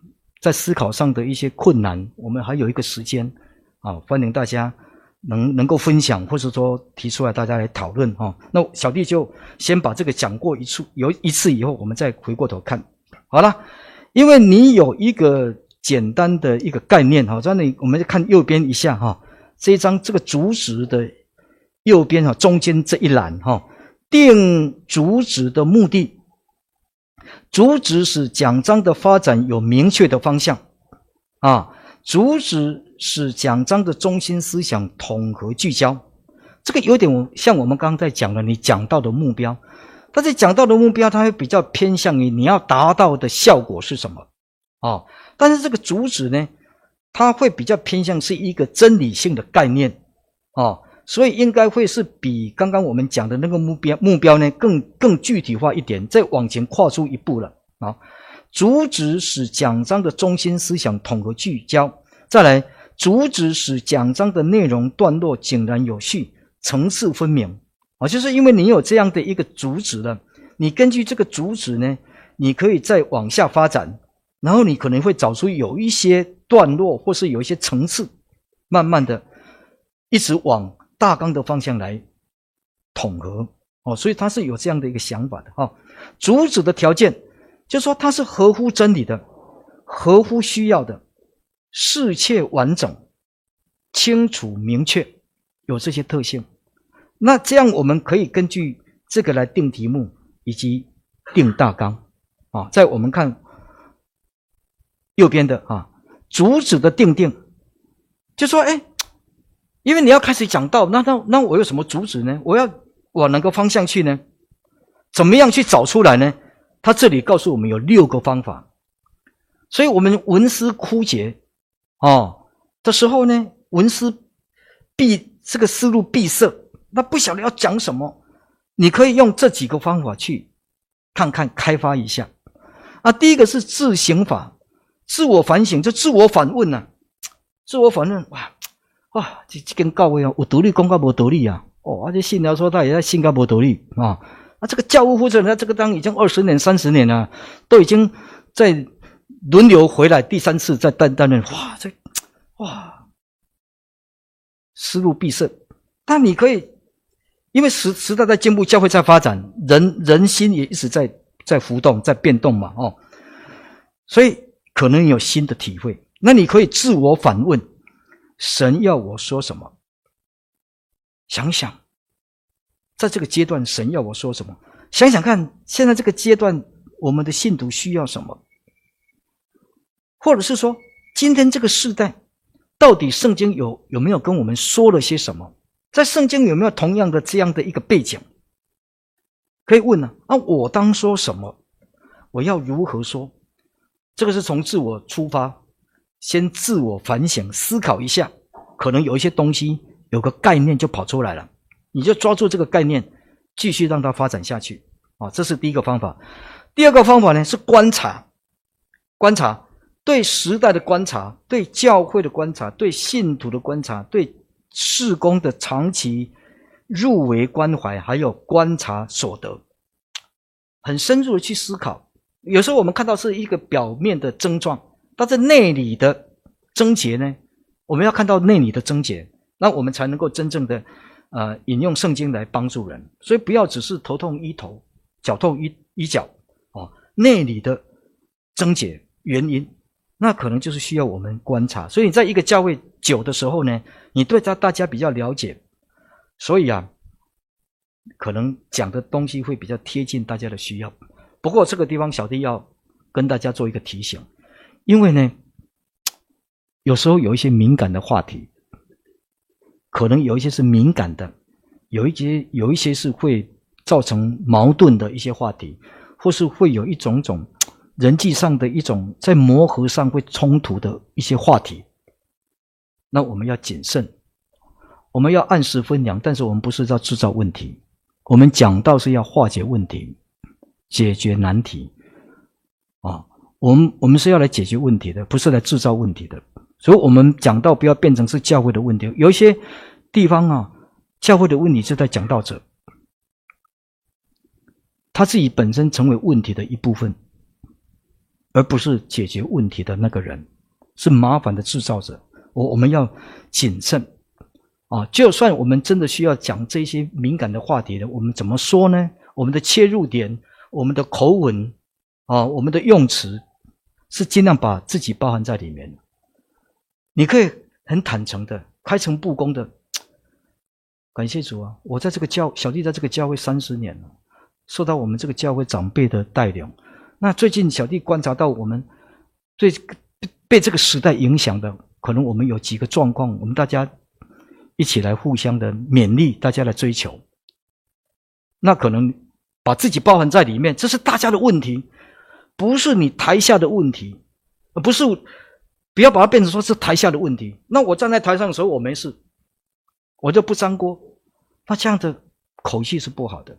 在思考上的一些困难，我们还有一个时间啊，欢迎大家能能够分享，或者说提出来大家来讨论哈、哦。那小弟就先把这个讲过一次，有一次以后，我们再回过头看。好了，因为你有一个简单的一个概念哈，在那我们就看右边一下哈，这一张这个主旨的右边哈，中间这一栏哈，定主旨的目的。主旨使讲章的发展有明确的方向啊，主旨使讲章的中心思想统合聚焦，这个有点像我们刚刚在讲的你讲到的目标，但是讲到的目标它会比较偏向于你要达到的效果是什么啊，但是这个主旨呢，它会比较偏向是一个真理性的概念啊，所以应该会是比刚刚我们讲的那个目标目标呢更更具体化一点，再往前跨出一步了啊。主旨使讲章的中心思想统合聚焦，再来主旨使讲章的内容段落井然有序，层次分明啊，就是因为你有这样的一个主旨了，你根据这个主旨呢，你可以再往下发展，然后你可能会找出有一些段落或是有一些层次，慢慢的一直往大纲的方向来统合哦，所以他是有这样的一个想法的哈、哦。主旨的条件就是说它是合乎真理的，合乎需要的，适切完整，清楚明确，有这些特性。那这样我们可以根据这个来定题目以及定大纲啊。在我们看右边的啊，主旨的定定，就说哎。因为你要开始讲到，那那那我有什么主旨呢？我要往哪个方向去呢？怎么样去找出来呢？他这里告诉我们有六个方法，所以我们文思枯竭哦的时候呢，文思闭这个思路闭塞，那不晓得要讲什么，你可以用这几个方法去看看开发一下啊。第一个是自省法，自我反省，就自我反问啊，自我反问哇。哇，这这跟教会啊，有道理讲到无道理啊！哦，而且信条说他也在信到无道理啊！啊，这个教务负责人在这个当已经二十年、三十年了，都已经在轮流回来第三次再担担任。哇，这哇，思路闭塞。但你可以，因为时时代在进步，教会在发展，人人心也一直在在浮动、在变动嘛，哦，所以可能有新的体会。那你可以自我反问。神要我说什么？想想，在这个阶段，神要我说什么？想想看，现在这个阶段，我们的信徒需要什么？或者是说，今天这个世代，到底圣经有有没有跟我们说了些什么？在圣经有没有同样的这样的一个背景？可以问呢、啊？啊，我当说什么？我要如何说？这个是从自我出发。先自我反省思考一下，可能有一些东西有个概念就跑出来了，你就抓住这个概念继续让它发展下去啊，这是第一个方法。第二个方法呢是观察，观察对时代的观察，对教会的观察，对信徒的观察，对事工的长期入围关怀，还有观察所得，很深入的去思考。有时候我们看到是一个表面的症状，但是内里的症结呢，我们要看到内里的症结，那我们才能够真正的呃引用圣经来帮助人。所以不要只是头痛医头，脚痛医医脚哦，内里的症结原因，那可能就是需要我们观察。所以你在一个教会久的时候呢，你对他大家比较了解，所以啊，可能讲的东西会比较贴近大家的需要。不过这个地方小弟要跟大家做一个提醒。因为呢，有时候有一些敏感的话题，可能有一些是敏感的，有一些有一些是会造成矛盾的一些话题，或是会有一种种人际上的一种在磨合上会冲突的一些话题。那我们要谨慎，我们要按时分粮，但是我们不是要制造问题，我们讲道是要化解问题，解决难题啊。我们我们是要来解决问题的，不是来制造问题的。所以我们讲道不要变成是教会的问题。有一些地方啊，教会的问题是在讲道者，他自己本身成为问题的一部分。 而不是解决问题的那个人，是麻烦的制造者。我我们要谨慎啊！就算我们真的需要讲这些敏感的话题的，我们怎么说呢？我们的切入点，我们的口吻啊，我们的用词，是尽量把自己包含在里面。你可以很坦诚的、开诚布公的，感谢主啊！我在这个教小弟在这个教会三十年了，受到我们这个教会长辈的带领。那最近小弟观察到，我们对被这个时代影响的，可能我们有几个状况，我们大家一起来互相的勉励，大家来追求。那可能把自己包含在里面，这是大家的问题，不是你台下的问题，不是不要把它变成说是台下的问题。那我站在台上的时候我没事，我就不沾锅，那这样的口气是不好的，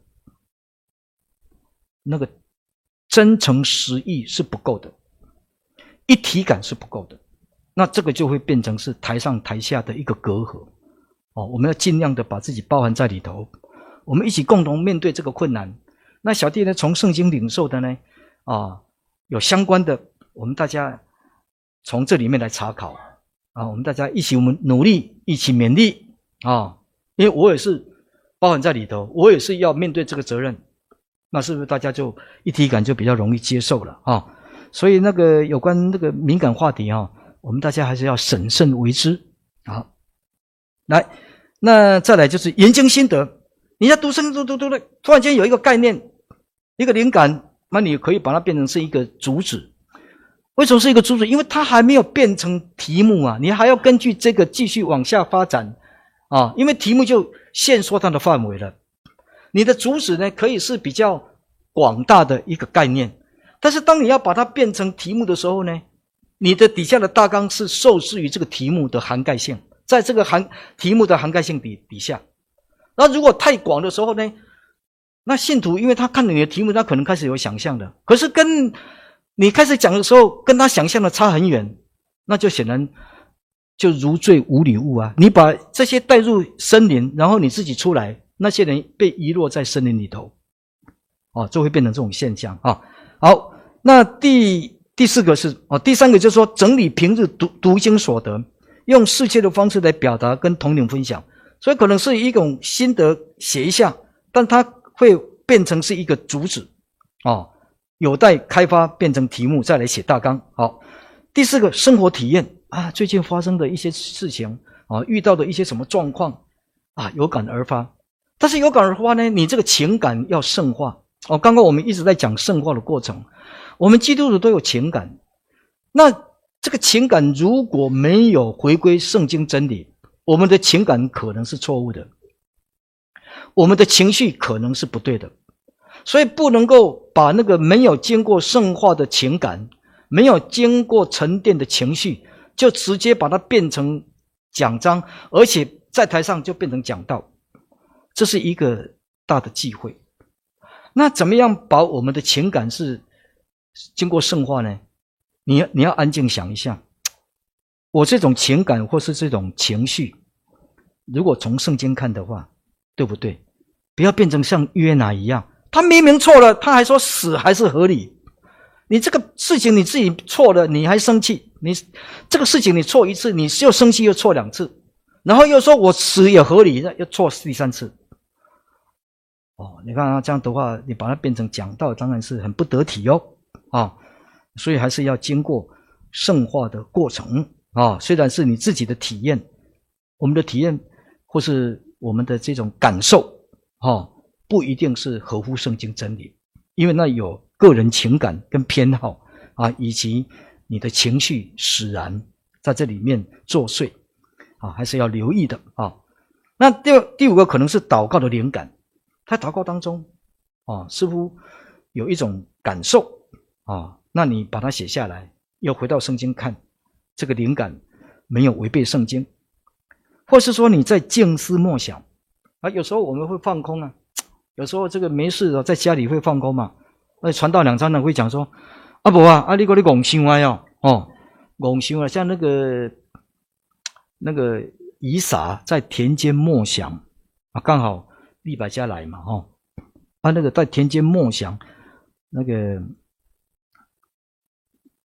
那个真诚实意是不够的，一体感是不够的，那这个就会变成是台上台下的一个隔阂哦。我们要尽量的把自己包含在里头，我们一起共同面对这个困难。那小弟呢，从圣经领受的呢，啊，有相关的，我们大家从这里面来查考啊，我们大家一起我们努力，一起勉励啊，因为我也是包含在里头，我也是要面对这个责任，那是不是大家就一体感就比较容易接受了啊？所以那个有关那个敏感话题啊，我们大家还是要审慎为之啊。来，那再来就是研经心得，你在读圣经读读读的，突然间有一个概念，一个灵感，那你可以把它变成是一个主旨。为什么是一个主旨？因为它还没有变成题目啊，你还要根据这个继续往下发展啊，因为题目就限缩它的范围了。你的主旨呢，可以是比较广大的一个概念，但是当你要把它变成题目的时候呢，你的底下的大纲是受制于这个题目的涵盖性，在这个涵题目的涵盖性底底下，那如果太广的时候呢，那信徒因为他看你的题目，他可能开始有想象的，可是跟你开始讲的时候，跟他想象的差很远，那就显然就如坠无里雾啊！你把这些带入森林，然后你自己出来，那些人被遗落在森林里头，哦，就会变成这种现象啊。好，那第第四个是哦，第三个就是说整理平日读读经所得，用适切的方式来表达跟同龄分享，所以可能是一种心得写一下，但它会变成是一个主旨哦，有待开发变成题目再来写大纲。好，第四个生活体验啊，最近发生的一些事情啊，遇到的一些什么状况啊，有感而发。但是有感而发呢，你这个情感要圣化哦。刚刚我们一直在讲圣化的过程，我们基督徒都有情感，那这个情感如果没有回归圣经真理，我们的情感可能是错误的，我们的情绪可能是不对的，所以不能够把那个没有经过圣化的情感，没有经过沉淀的情绪，就直接把它变成讲章，而且在台上就变成讲道，这是一个大的忌讳。那怎么样把我们的情感是经过圣化呢？你你要安静想一下，我这种情感或是这种情绪，如果从圣经看的话，对不对？不要变成像约拿一样，他明明错了，他还说死还是合理。你这个事情你自己错了，你还生气，你这个事情你错一次，你又生气又错两次，然后又说我死也合理，又错第三次。哦，你看啊，这样的话，你把它变成讲道，当然是很不得体哦，啊，所以还是要经过圣化的过程啊。虽然是你自己的体验，我们的体验或是我们的这种感受，啊，不一定是合乎圣经真理，因为那有个人情感跟偏好啊，以及你的情绪使然在这里面作祟啊，还是要留意的啊。那第第五个可能是祷告的灵感。在祷告当中啊，似乎有一种感受啊，那你把它写下来，又回到圣经看，这个灵感没有违背圣经，或是说你在静思默想啊，有时候我们会放空啊，有时候这个没事的在家里会放空嘛，那传道两三人会讲说啊不啊，啊你讲你讲伤啊哟哦，讲伤啊，像那个那个以撒在田间默想啊，刚好利百加来嘛，哦，啊，那个在田间默想，那个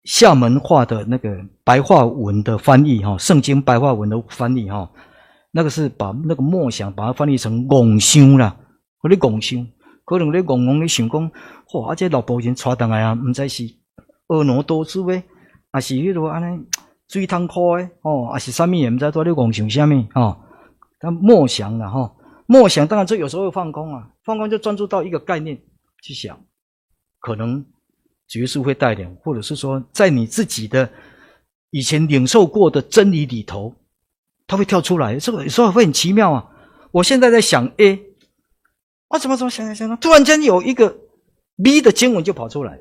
厦门话的那个白话文的翻译哈，圣经白话文的翻译哈，那个是把那个梦想把它翻译成妄想啦，或者妄想，可能你戆戆你想讲，哇，啊这老婆已经带回来啊，唔知是婀娜多姿诶，还是迄落安尼水汤苦诶，哦，还是啥物也唔知在咧妄想啥物哦，他默想啊哈，默想当然这有时候会放空啊，放空就专注到一个概念去想，可能。觉识会带领，或者是说，在你自己的以前领受过的真理里头，它会跳出来。这个有时候会很奇妙啊！我现在在想 A， 啊，怎么怎么想想想，突然间有一个 B 的经文就跑出来，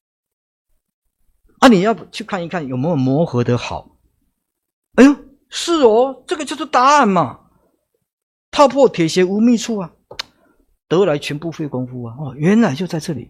啊，你要去看一看有没有磨合的好。哎呦，是哦，这个就是答案嘛！踏破铁鞋无觅处啊，得来全不费功夫啊！哦，原来就在这里。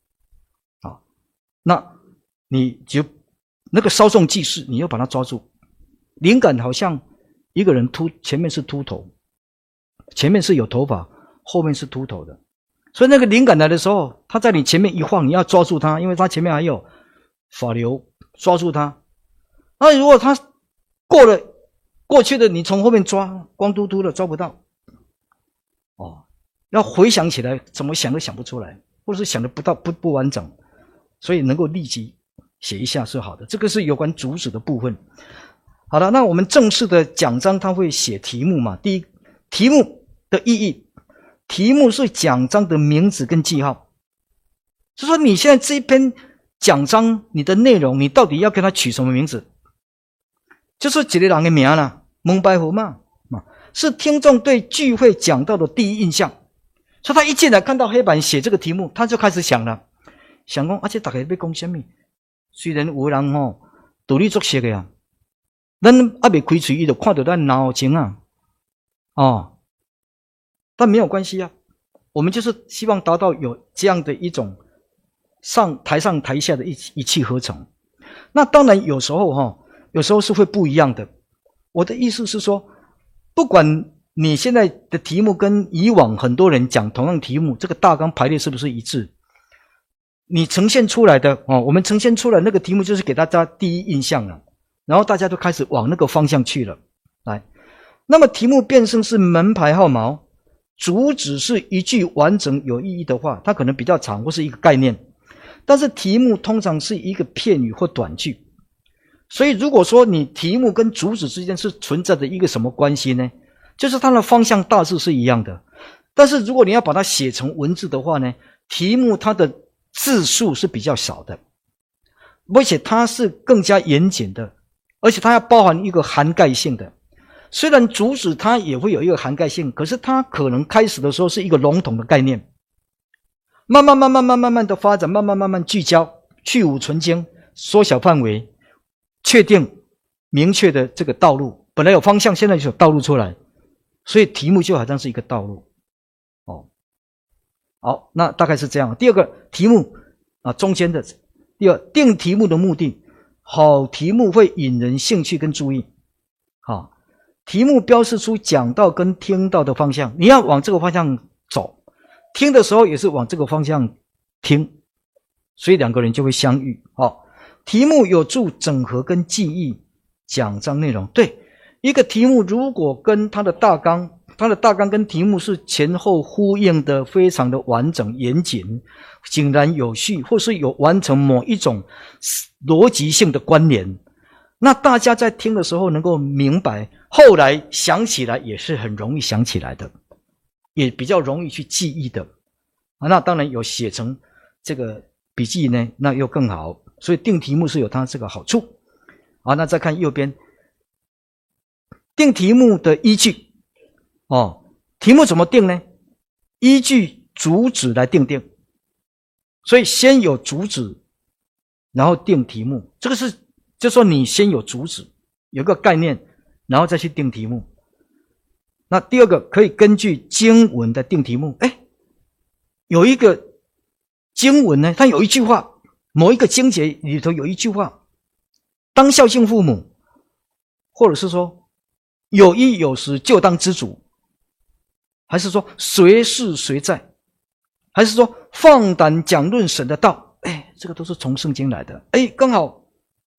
那你就那个稍纵即逝，你要把它抓住。灵感好像一个人秃，前面是秃头，前面是有头发，后面是秃头的。所以那个灵感来的时候，他在你前面一晃，你要抓住他，因为他前面还有发流，抓住他。那如果他过了过去的，你从后面抓，光秃秃的抓不到。哦，要回想起来，怎么想都想不出来，或者是想的不到不不完整。所以能够立即写一下是好的，这个是有关主旨的部分。好了，那我们正式的讲章它会写题目嘛？第一，题目的意义，题目是讲章的名字跟记号。就说你现在这一篇讲章，你的内容，你到底要给它取什么名字？就是一个人的名啦，蒙白虎嘛，是听众对聚会讲到的第一印象。所以他一进来看到黑板写这个题目，他就开始想了。想讲，而且大家要讲什么？虽然有人吼道理作息的啊，咱还没开嘴，伊就看到咱脑筋啊，哦，但没有关系啊。我们就是希望达到有这样的一种上台上台下的一一气呵成。那当然有时候哈，有时候是会不一样的。我的意思是说，不管你现在的题目跟以往很多人讲同样题目，这个大纲排列是不是一致？你呈现出来的哦，我们呈现出来那个题目就是给大家第一印象了，然后大家都开始往那个方向去了。来，那么题目变成是门牌号码，主旨是一句完整有意义的话，它可能比较长或是一个概念，但是题目通常是一个片语或短句。所以如果说你题目跟主旨之间是存在着一个什么关系呢？就是它的方向大致是一样的，但是如果你要把它写成文字的话呢，题目它的字数是比较少的，而且它是更加严谨的，而且它要包含一个涵盖性的。虽然主旨它也会有一个涵盖性，可是它可能开始的时候是一个笼统的概念，慢慢慢慢慢慢慢的发展，慢慢慢慢聚焦，去芜存精，缩小范围，确定明确的这个道路。本来有方向，现在就有道路出来，所以题目就好像是一个道路。哦。好，那大概是这样。第二个题目啊，中间的。第二，定题目的目的，好题目会引人兴趣跟注意。好，题目标示出讲到跟听到的方向，你要往这个方向走，听的时候也是往这个方向听，所以两个人就会相遇。好，题目有助整合跟记忆讲章内容。对，一个题目如果跟它的大纲。它的大纲跟题目是前后呼应的，非常的完整严谨，井然有序，或是有完成某一种逻辑性的关联，那大家在听的时候能够明白，后来想起来也是很容易想起来的，也比较容易去记忆的。那当然有写成这个笔记呢，那又更好，所以定题目是有它这个好处。好，那再看右边，定题目的依据。哦，题目怎么定呢？依据主旨来定定，所以先有主旨，然后定题目。这个是，就说你先有主旨，有个概念，然后再去定题目。那第二个可以根据经文的定题目。哎，有一个经文呢，它有一句话，某一个经节里头有一句话，当孝敬父母，或者是说有衣有食就当知足。还是说谁是谁在，还是说放胆讲论神的道？哎，这个都是从圣经来的。哎，刚好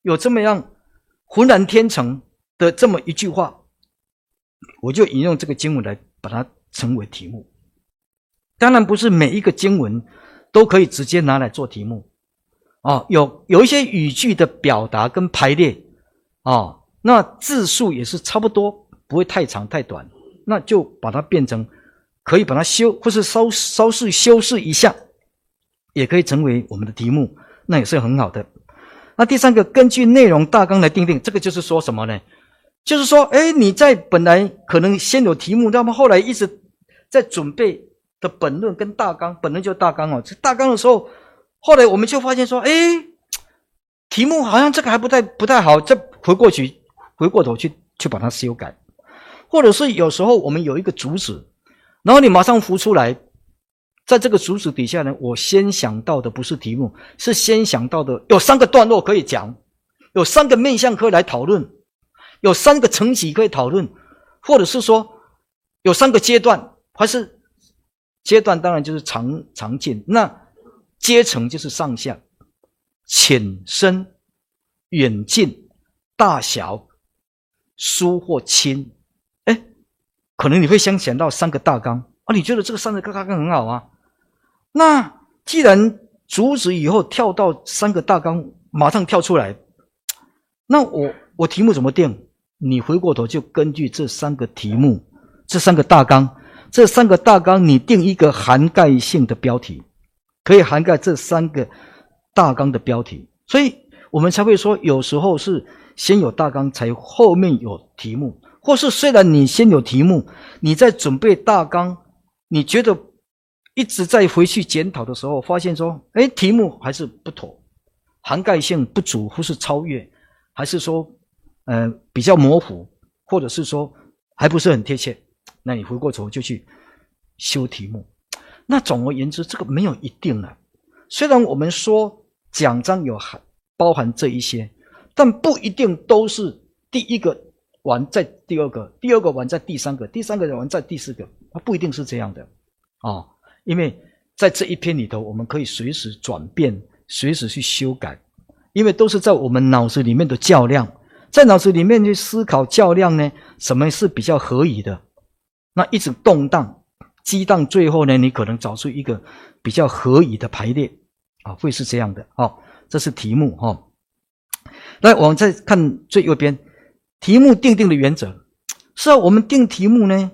有这么样浑然天成的这么一句话，我就引用这个经文来把它成为题目。当然不是每一个经文都可以直接拿来做题目啊，有有一些语句的表达跟排列啊，那字数也是差不多，不会太长太短，那就把它变成可以把它修，或是稍稍事修饰一下，也可以成为我们的题目，那也是很好的。那第三个，根据内容大纲来定定，这个就是说什么呢？就是说，哎，你在本来可能先有题目，那么后来一直在准备的本论跟大纲，本论就大纲哦，这大纲的时候，后来我们就发现说，哎，题目好像这个还不太不太好，再回过去回过头去去把它修改，或者是有时候我们有一个主旨，然后你马上浮出来。在这个主旨底下呢，我先想到的不是题目，是先想到的有三个段落可以讲，有三个面向可以来讨论，有三个层级可以讨论，或者是说有三个阶段，还是阶段当然就是长长进，那阶层就是上下、浅深、远近、大小、疏或轻。哎，可能你会先想到三个大纲啊，你觉得这个三个大纲很好啊？那既然主旨以后跳到三个大纲，马上跳出来，那我我题目怎么定？你回过头就根据这三个题目，这三个大纲，这三个大纲你定一个涵盖性的标题，可以涵盖这三个大纲的标题，所以我们才会说，有时候是先有大纲，才后面有题目，或是虽然你先有题目，你在准备大纲，你觉得一直在回去检讨的时候，发现说，哎，题目还是不妥，涵盖性不足，或是超越，还是说，呃，比较模糊，或者是说还不是很贴切，那你回过头就去修题目。那总而言之，这个没有一定了。虽然我们说讲章有含包含这一些，但不一定都是第一个完在第二个，第二个完在第三个，第三个完在第四个，它不一定是这样的啊、哦。因为在这一篇里头，我们可以随时转变，随时去修改，因为都是在我们脑子里面的较量，在脑子里面去思考较量呢，什么是比较合宜的，那一直动荡激荡，最后呢，你可能找出一个比较合宜的排列啊，会是这样的哦。这是题目哈、哦。来，我们再看最右边，题目定定的原则是啊，我们定题目呢，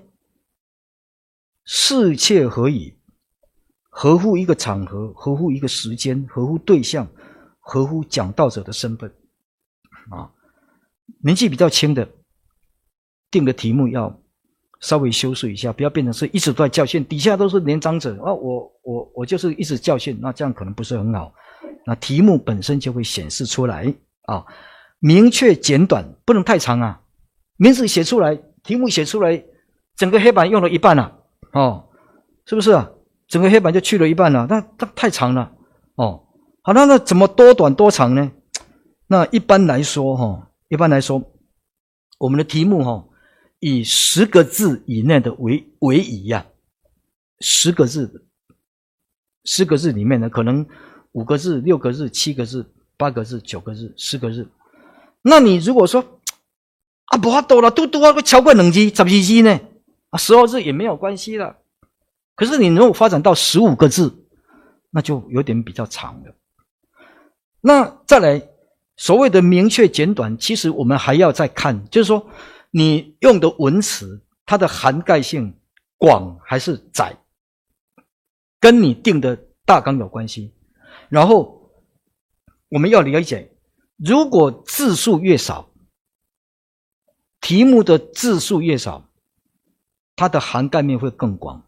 适切合宜，合乎一个场合，合乎一个时间，合乎对象，合乎讲道者的身份啊。年纪比较轻的，定的题目要稍微修饰一下，不要变成是一直都在教训，底下都是年长者啊，我我我就是一直教训，那这样可能不是很好。那题目本身就会显示出来啊，明确简短，不能太长啊。名字写出来，题目写出来，整个黑板用了一半了、啊、哦，是不是啊？整个黑板就去了一半了，那那太长了哦。好，那那怎么多短多长呢？那一般来说哈、哦，一般来说，我们的题目哈、哦，以十个字以内的为为宜呀、啊。十个字，十个字里面呢，可能五个字、六个字、七个字、八个字、九个字、十个字。那你如果说啊，不法度了，都都要超过两字、十二字呢，啊，十二字也没有关系了。可是你如果发展到十五个字，那就有点比较长了。那再来，所谓的明确简短，其实我们还要再看，就是说你用的文词，它的涵盖性广还是窄，跟你定的大纲有关系。然后我们要了解，如果字数越少，题目的字数越少，它的涵盖面会更广。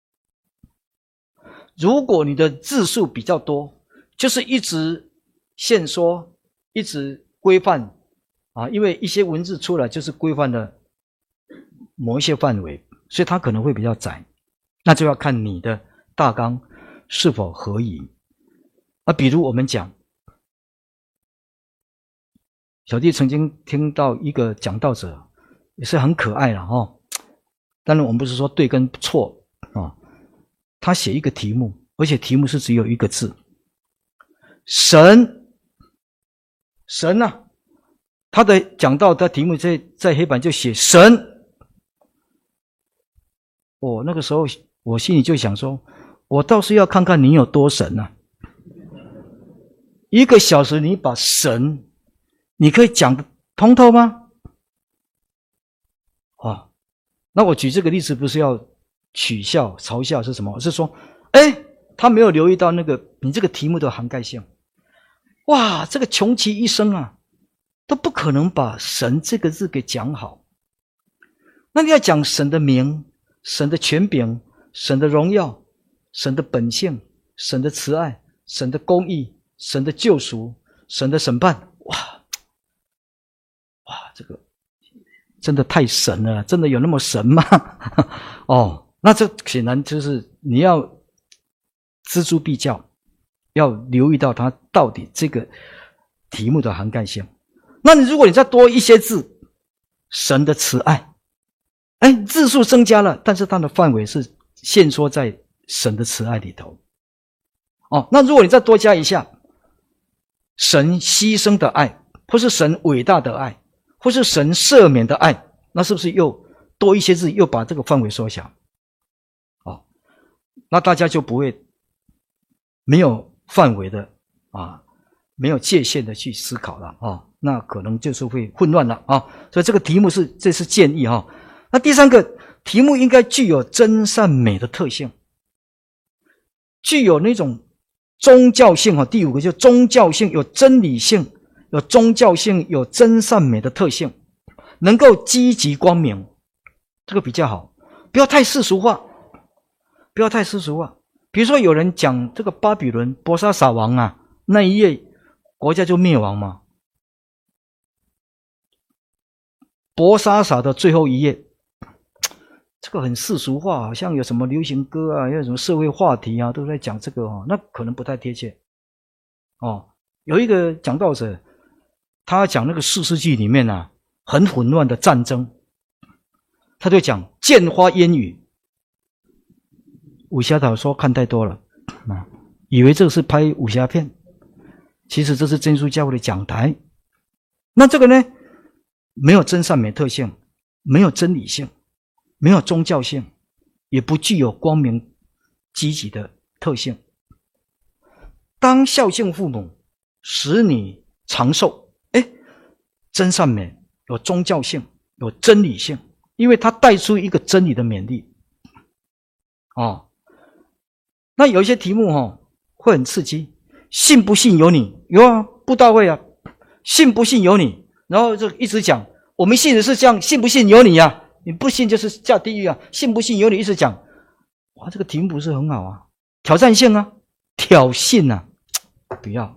如果你的字数比较多，就是一直限缩，一直规范啊，因为一些文字出来就是规范了某一些范围，所以它可能会比较窄，那就要看你的大纲是否合宜。啊，比如我们讲，小弟曾经听到一个讲道者，也是很可爱了哈、哦。当然我们不是说对跟错啊、哦，他写一个题目，而且题目是只有一个字，神，神啊， 他的讲到他题目在在黑板就写神。哦，那个时候我心里就想说，我倒是要看看你有多神啊！一个小时你把神，你可以讲得通透吗？哦，那我举这个例子不是要取笑、嘲笑是什么？是说，哎，他没有留意到那个你这个题目的涵盖性。哇，这个穷其一生啊，都不可能把神这个字给讲好。那你要讲神的名、神的权柄、神的荣耀、神的本性、神的慈爱、神的公义、神的救赎、神的审判，哇哇，这个真的太神了，真的有那么神吗？哦，那这显然就是你要锱铢必较，要留意到它到底这个题目的涵盖性。那你如果你再多一些字，神的慈爱，哎，字数增加了，但是它的范围是限缩在神的慈爱里头。哦，那如果你再多加一下神牺牲的爱，或是神伟大的爱，或是神赦免的爱，那是不是又多一些字，又把这个范围缩小？哦，那大家就不会没有范围的啊，没有界限的去思考了啊、哦，那可能就是会混乱了啊、哦。所以这个题目是，这是建议哈、哦。那第三个题目应该具有真善美的特性，具有那种宗教性哈。第五个就宗教性，有真理性，有宗教性，有真善美的特性，能够积极光明，这个比较好，不要太世俗化，不要太世俗化。比如说有人讲这个巴比伦伯沙撒王啊，那一夜国家就灭亡嘛。伯沙撒的最后一夜，这个很世俗化，好像有什么流行歌啊，有什么社会话题啊，都在讲这个哦，那可能不太贴切。哦，有一个讲道者，他讲那个四世纪里面啊，很混乱的战争，他就讲剑花烟雨。武侠导说看太多了啊，以为这个是拍武侠片，其实这是真耶稣教会的讲台。那这个呢，没有真善美特性，没有真理性，没有宗教性，也不具有光明积极的特性。当孝敬父母，使你长寿，哎，真善美有宗教性，有真理性，因为它带出一个真理的勉励。哦，那有一些题目哦，会很刺激，信不信由你，有啊，布道会啊，信不信由你，然后就一直讲，我们信的是这样，信不信由你啊，你不信就是下地狱啊，信不信由你，一直讲，哇，这个题目不是很好啊，挑战性啊，挑衅啊，不要，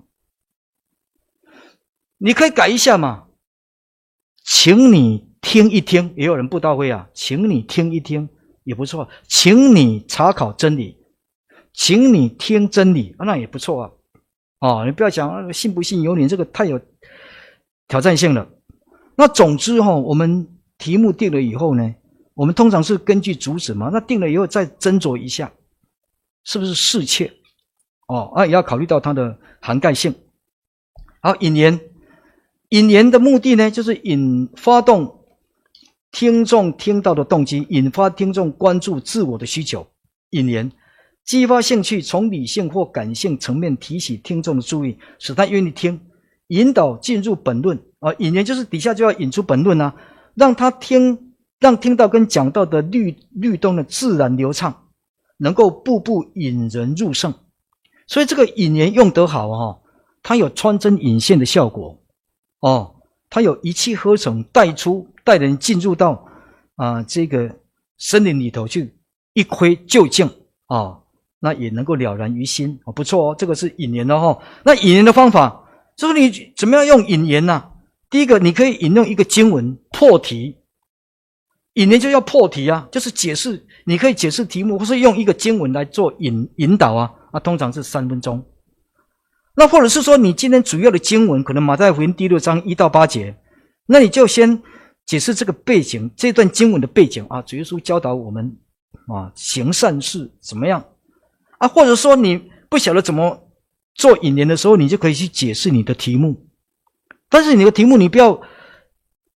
你可以改一下嘛，请你听一听，也有人布道会啊，请你听一听也不错，请你查考真理，请你听真理，啊、那也不错啊。哦，你不要讲信不信由你，这个太有挑战性了。那总之哈、哦，我们题目定了以后呢，我们通常是根据主旨嘛，那定了以后再斟酌一下，是不是适切？哦，啊，也要考虑到它的涵盖性。好，引言，引言的目的呢，就是引发动听众听到的动机，引发听众关注自我的需求。引言。激发兴趣，从理性或感性层面提起听众的注意，使他愿意听，引导进入本论啊。引言就是底下就要引出本论啊，让他听，让听到跟讲到的律律动的自然流畅，能够步步引人入胜。所以这个引言用得好啊，它有穿针引线的效果哦，它有一气呵成带出带人进入到啊这个森林里头去一窥究竟啊。那也能够了然于心哦，不错哦，这个是引言的哦。那引言的方法就是你怎么样用引言呢、啊？第一个，你可以引用一个经文破题，引言就要破题啊，就是解释，你可以解释题目，或是用一个经文来做引引导啊，啊，通常是三分钟。那或者是说，你今天主要的经文可能马太福音第六章一到八节，那你就先解释这个背景，这段经文的背景啊，主耶稣教导我们啊，行善事怎么样？啊，或者说你不晓得怎么做引言的时候，你就可以去解释你的题目。但是你的题目你不要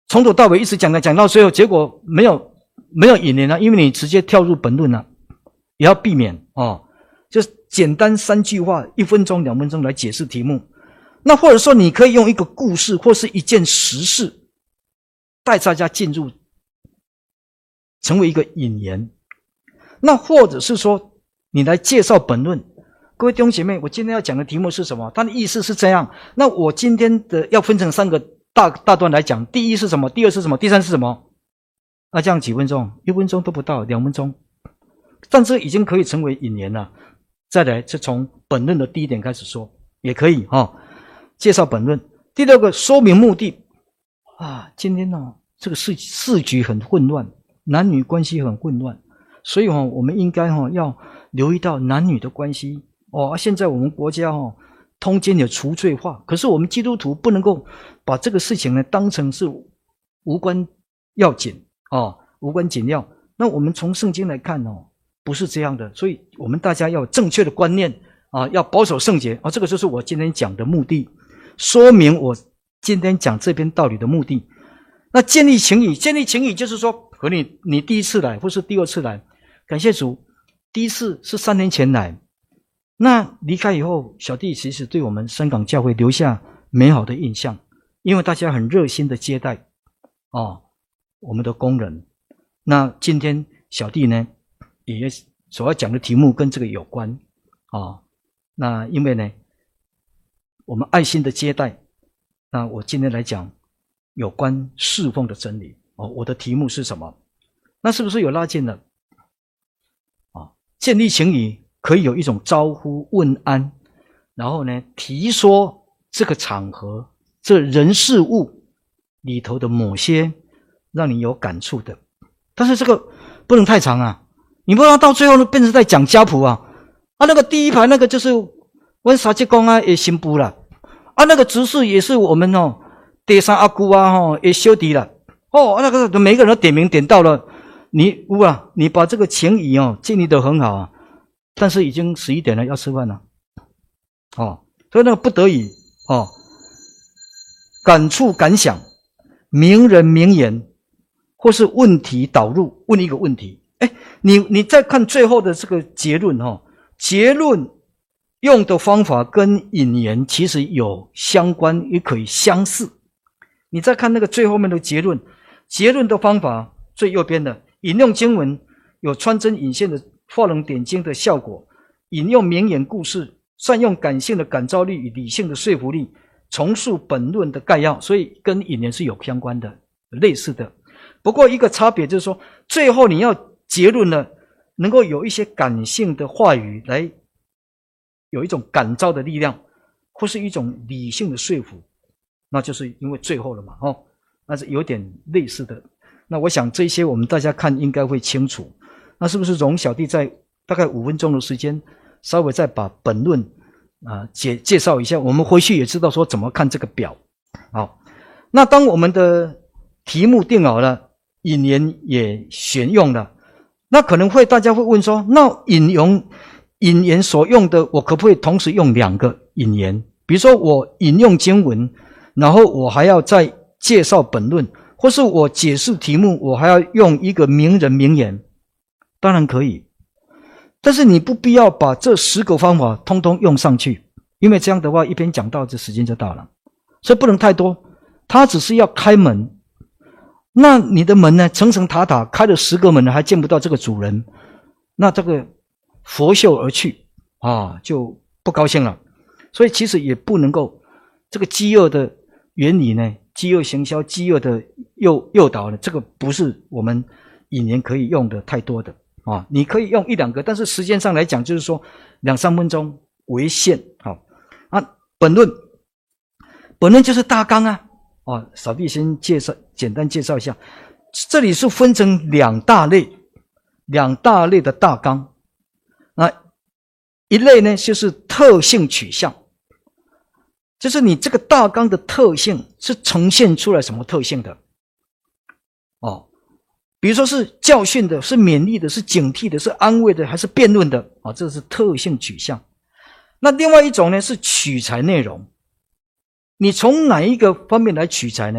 从头到尾一直讲讲讲到最后，结果没有没有引言啊，因为你直接跳入本论了、啊，也要避免哦。就是简单三句话，一分钟、两分钟来解释题目。那或者说，你可以用一个故事或是一件实事，带大家进入，成为一个引言。那或者是说，你来介绍本论。各位弟兄姐妹，我今天要讲的题目是什么？它的意思是这样。那我今天的要分成三个大大段来讲。第一是什么？第二是什么？第三是什么？那这样几分钟？一分钟都不到，两分钟。但这已经可以成为引言了。再来是从本论的第一点开始说，也可以哈、哦。介绍本论。第六个，说明目的。啊，今天呢、哦，这个市市局很混乱，男女关系很混乱，所以哈、哦，我们应该哈、哦、要留意到男女的关系。哦，现在我们国家哦，通奸也除罪化，可是我们基督徒不能够把这个事情呢当成是无关要紧哦，无关紧要。那我们从圣经来看哦，不是这样的，所以我们大家要有正确的观念啊，要保守圣洁啊、哦，这个就是我今天讲的目的，说明我今天讲这篇道理的目的。那建立情谊，建立情谊就是说，和你你第一次来或是第二次来，感谢主，第一次是三年前来。那离开以后，小弟其实对我们深港教会留下美好的印象，因为大家很热心的接待哦，我们的工人。那今天小弟呢，也所要讲的题目跟这个有关啊、哦。那因为呢，我们爱心的接待，那我今天来讲有关侍奉的真理哦。我的题目是什么？那是不是有拉近了啊、哦？建立情谊。可以有一种招呼问安，然后呢，提说这个场合、这人事物里头的某些让你有感触的，但是这个不能太长啊！你不要到最后变成在讲家谱啊！啊，那个第一排那个就是温沙吉公啊，也新妇了啊，那个执事也是我们哦，第三阿姑啊，哦，也修弟了哦，那个每个人都点名点到了，你呜啊，你把这个情谊哦建立得很好啊。但是已经十一点了，要吃饭了，哦，所以那个不得已哦，感触感想，名人名言，或是问题导入，问一个问题，哎，你你再看最后的这个结论哦，结论用的方法跟引言其实有相关，也可以相似。你再看那个最后面的结论，结论的方法最右边的引用经文有穿针引线的。画龙点睛的效果，引用名言故事，善用感性的感召力与理性的说服力，重述本论的概要，所以跟引言是有相关的、类似的。不过一个差别就是说，最后你要结论呢，能够有一些感性的话语来，有一种感召的力量，或是一种理性的说服，那就是因为最后了嘛，哦，那是有点类似的。那我想这些我们大家看应该会清楚。那是不是容小弟在大概五分钟的时间，稍微再把本论啊介介绍一下？我们回去也知道说怎么看这个表。好，那当我们的题目定好了，引言也选用了，那可能会大家会问说，那引用引言所用的，我可不可以同时用两个引言？比如说我引用经文，然后我还要再介绍本论，或是我解释题目，我还要用一个名人名言。当然可以，但是你不必要把这十个方法通通用上去，因为这样的话一边讲到这时间就到了，所以不能太多，它只是要开门。那你的门呢，层层塔塔开了十个门了，还见不到这个主人，那这个拂袖而去啊，就不高兴了。所以其实也不能够这个饥饿的原理呢，饥饿行销、饥饿的诱诱导呢，这个不是我们引言可以用的太多的。啊，你可以用一两个，但是时间上来讲，就是说两三分钟为限。好，啊，本论，本论就是大纲啊。啊，扫地先介绍，简单介绍一下，这里是分成两大类，两大类的大纲。那一类呢，就是特性取向，就是你这个大纲的特性是呈现出来什么特性的？哦。比如说是教训的，是勉励的，是警惕的，是安慰的，还是辩论的啊？这是特性取向。那另外一种呢，是取材内容。你从哪一个方面来取材呢？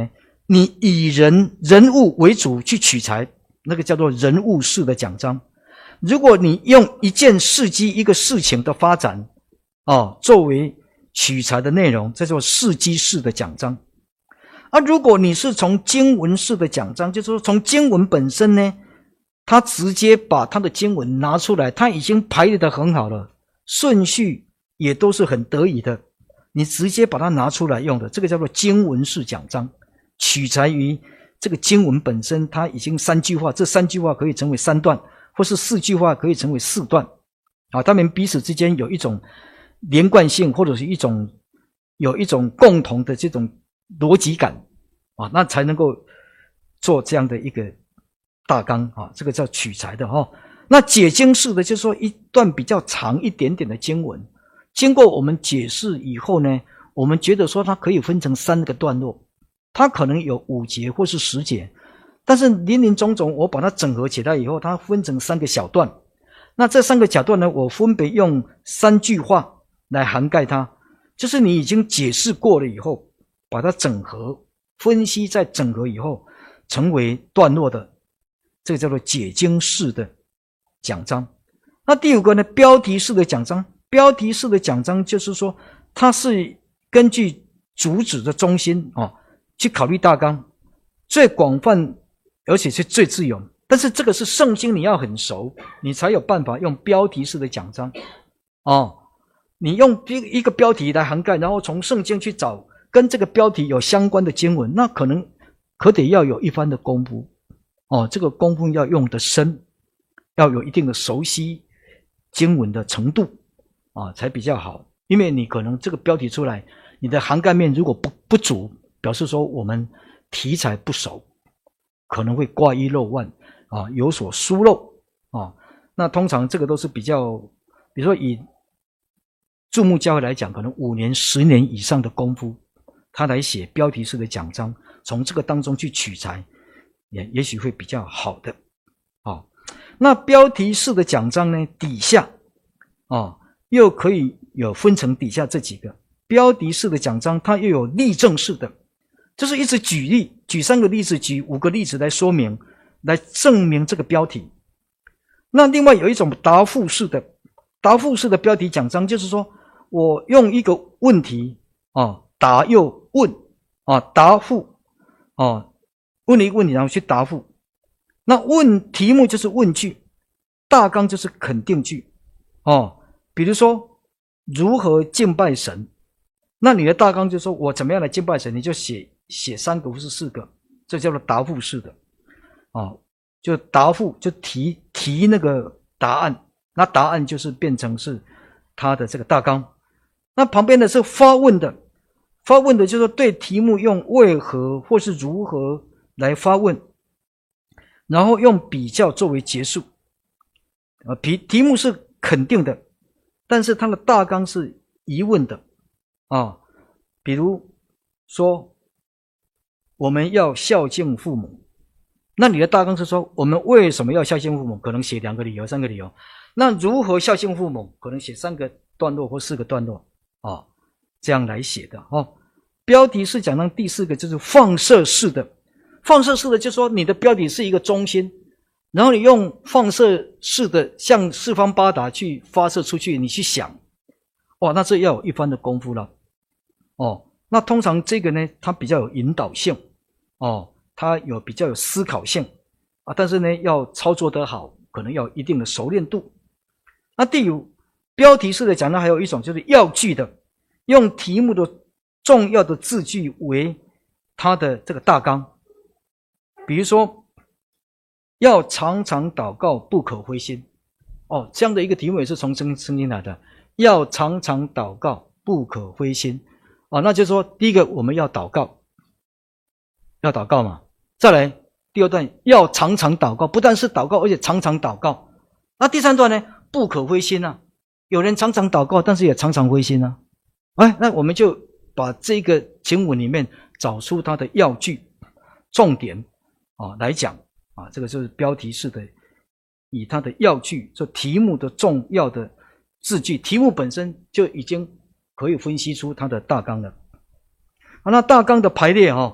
你以人人物为主去取材，那个叫做人物式的讲章。如果你用一件事迹、一个事情的发展哦，作为取材的内容，这叫事迹式的讲章。而、啊、如果你是从经文式的讲章，就是说从经文本身呢，他直接把他的经文拿出来，他已经排列得很好了，顺序也都是很得宜的，你直接把它拿出来用的，这个叫做经文式讲章，取材于这个经文本身，它已经三句话，这三句话可以成为三段，或是四句话可以成为四段啊，他们彼此之间有一种连贯性，或者是一种有一种共同的这种逻辑感啊，那才能够做这样的一个大纲啊，这个叫取材的哈、哦。那解经式的就是说一段比较长一点点的经文，经过我们解释以后呢，我们觉得说它可以分成三个段落，它可能有五节或是十节，但是林林总总我把它整合起来以后，它分成三个小段。那这三个小段呢，我分别用三句话来涵盖它，就是你已经解释过了以后，把它整合分析，再整合以后成为段落的，这个叫做解经式的讲章。那第五个呢，标题式的讲章。标题式的讲章就是说，它是根据主旨的中心啊、哦，去考虑大纲，最广泛而且是最自由。但是这个是圣经，你要很熟，你才有办法用标题式的讲章哦。你用一个标题来涵盖，然后从圣经去找跟这个标题有相关的经文，那可能可得要有一番的功夫哦。这个功夫要用得深，要有一定的熟悉经文的程度啊，才比较好。因为你可能这个标题出来，你的涵盖面如果不不足，表示说我们题材不熟，可能会挂一漏万啊，有所疏漏啊。那通常这个都是比较，比如说以注目教会来讲，可能五年、十年以上的功夫，他来写标题式的讲章，从这个当中去取材，也也许会比较好的啊。那标题式的讲章呢，底下啊。又可以有分成底下这几个标题式的讲章，它又有例证式的，就是一直举例，举三个例子，举五个例子来说明，来证明这个标题。那另外有一种答复式的，答复式的标题讲章，就是说我用一个问题啊，答又问啊，答复啊，问了一个问题，然后去答复。那问题目就是问句，大纲就是肯定句哦。比如说如何敬拜神，那你的大纲就是说我怎么样来敬拜神，你就写写三个或是四个，这叫做答复式的啊，就答复就提提那个答案，那答案就是变成是他的这个大纲。那旁边的是发问的，发问的就是说对题目用为何或是如何来发问，然后用比较作为结束。啊，题题目是肯定的，但是它的大纲是疑问的啊，比如说我们要孝敬父母，那你的大纲是说我们为什么要孝敬父母，可能写两个理由三个理由。那如何孝敬父母，可能写三个段落或四个段落啊，这样来写的哦。标题式讲章第四个就是放射式的，放射式的就是说你的标题是一个中心，然后你用放射式的向四方八达去发射出去，你去想，哇，那这要有一番的功夫了哦。那通常这个呢，它比较有引导性哦，它有比较有思考性啊，但是呢，要操作得好，可能要有一定的熟练度。那第五，标题式的讲呢，还有一种就是要句的，用题目的重要的字句为它的这个大纲，比如说要常常祷告，不可灰心哦，这样的一个题目也是从圣经来的，要常常祷告，不可灰心哦，那就是说第一个我们要祷告，要祷告嘛，再来第二段要常常祷告，不但是祷告，而且常常祷告。那第三段呢，不可灰心啊，有人常常祷告，但是也常常灰心啊。哎，那我们就把这个经文里面找出它的要句、重点啊来讲啊，这个就是标题式的，以它的要句做题目的重要的字句，题目本身就已经可以分析出它的大纲了。啊，那大纲的排列哈、哦，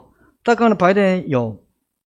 大纲的排列有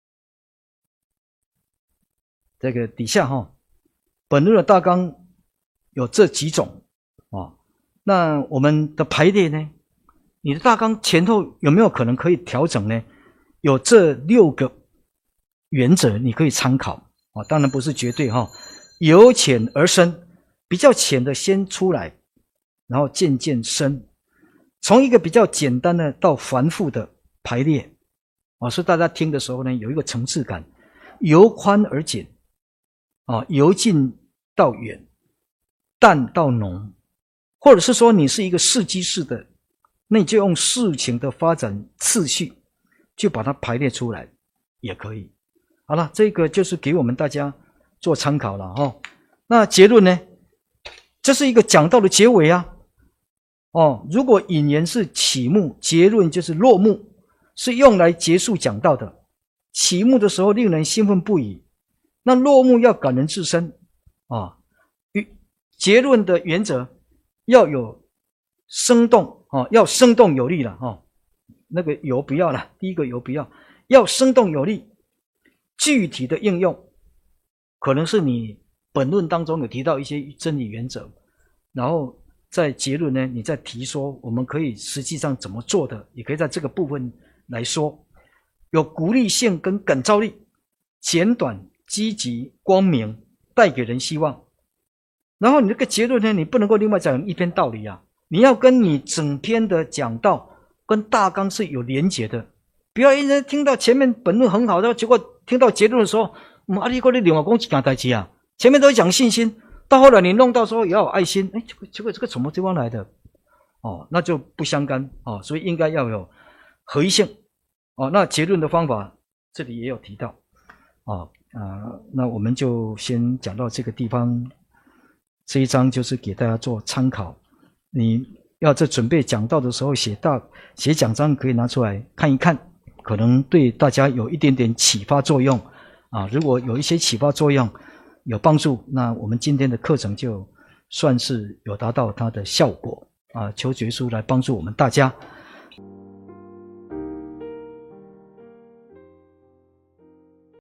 这个底下哈，本论的大纲有这几种啊。那我们的排列呢？你的大纲前后有没有可能可以调整呢？有这六个原则你可以参考啊，当然不是绝对哈，由浅而深，比较浅的先出来，然后渐渐深，从一个比较简单的到繁复的排列啊，所以大家听的时候呢，有一个层次感，由宽而紧啊，由近到远，淡到浓，或者是说你是一个事迹式的，那你就用事情的发展次序，就把它排列出来，也可以。好了，这个就是给我们大家做参考了哈。那结论呢？这是一个讲道的结尾啊。哦，如果引言是启幕，结论就是落幕，是用来结束讲道的。启幕的时候令人兴奋不已，那落幕要感人至深啊。结论的原则要有生动啊，要生动有力了哈。那个有不要了，第一个有不要，要生动有力。具体的应用，可能是你本论当中有提到一些真理原则，然后在结论呢，你再提说我们可以实际上怎么做的，也可以在这个部分来说，有鼓励性跟感召力，简短、积极、光明，带给人希望。然后你这个结论呢，你不能够另外讲一篇道理啊，你要跟你整篇的讲道跟大纲是有连结的。不要一人听到前面本论很好的，结果听到结论的时候，我们阿里哥的另外讲一件代志啊，前面都讲信心，到后来你弄到说也要有爱心，哎，这个这个这个什么地方来的？哦，那就不相干哦，所以应该要有合一性哦。那结论的方法这里也有提到哦啊、呃，那我们就先讲到这个地方，这一章就是给大家做参考，你要在准备讲道的时候写大写讲章，可以拿出来看一看。可能对大家有一点点启发作用啊！如果有一些启发作用有帮助，那我们今天的课程就算是有达到它的效果啊！求主耶稣来帮助我们大家。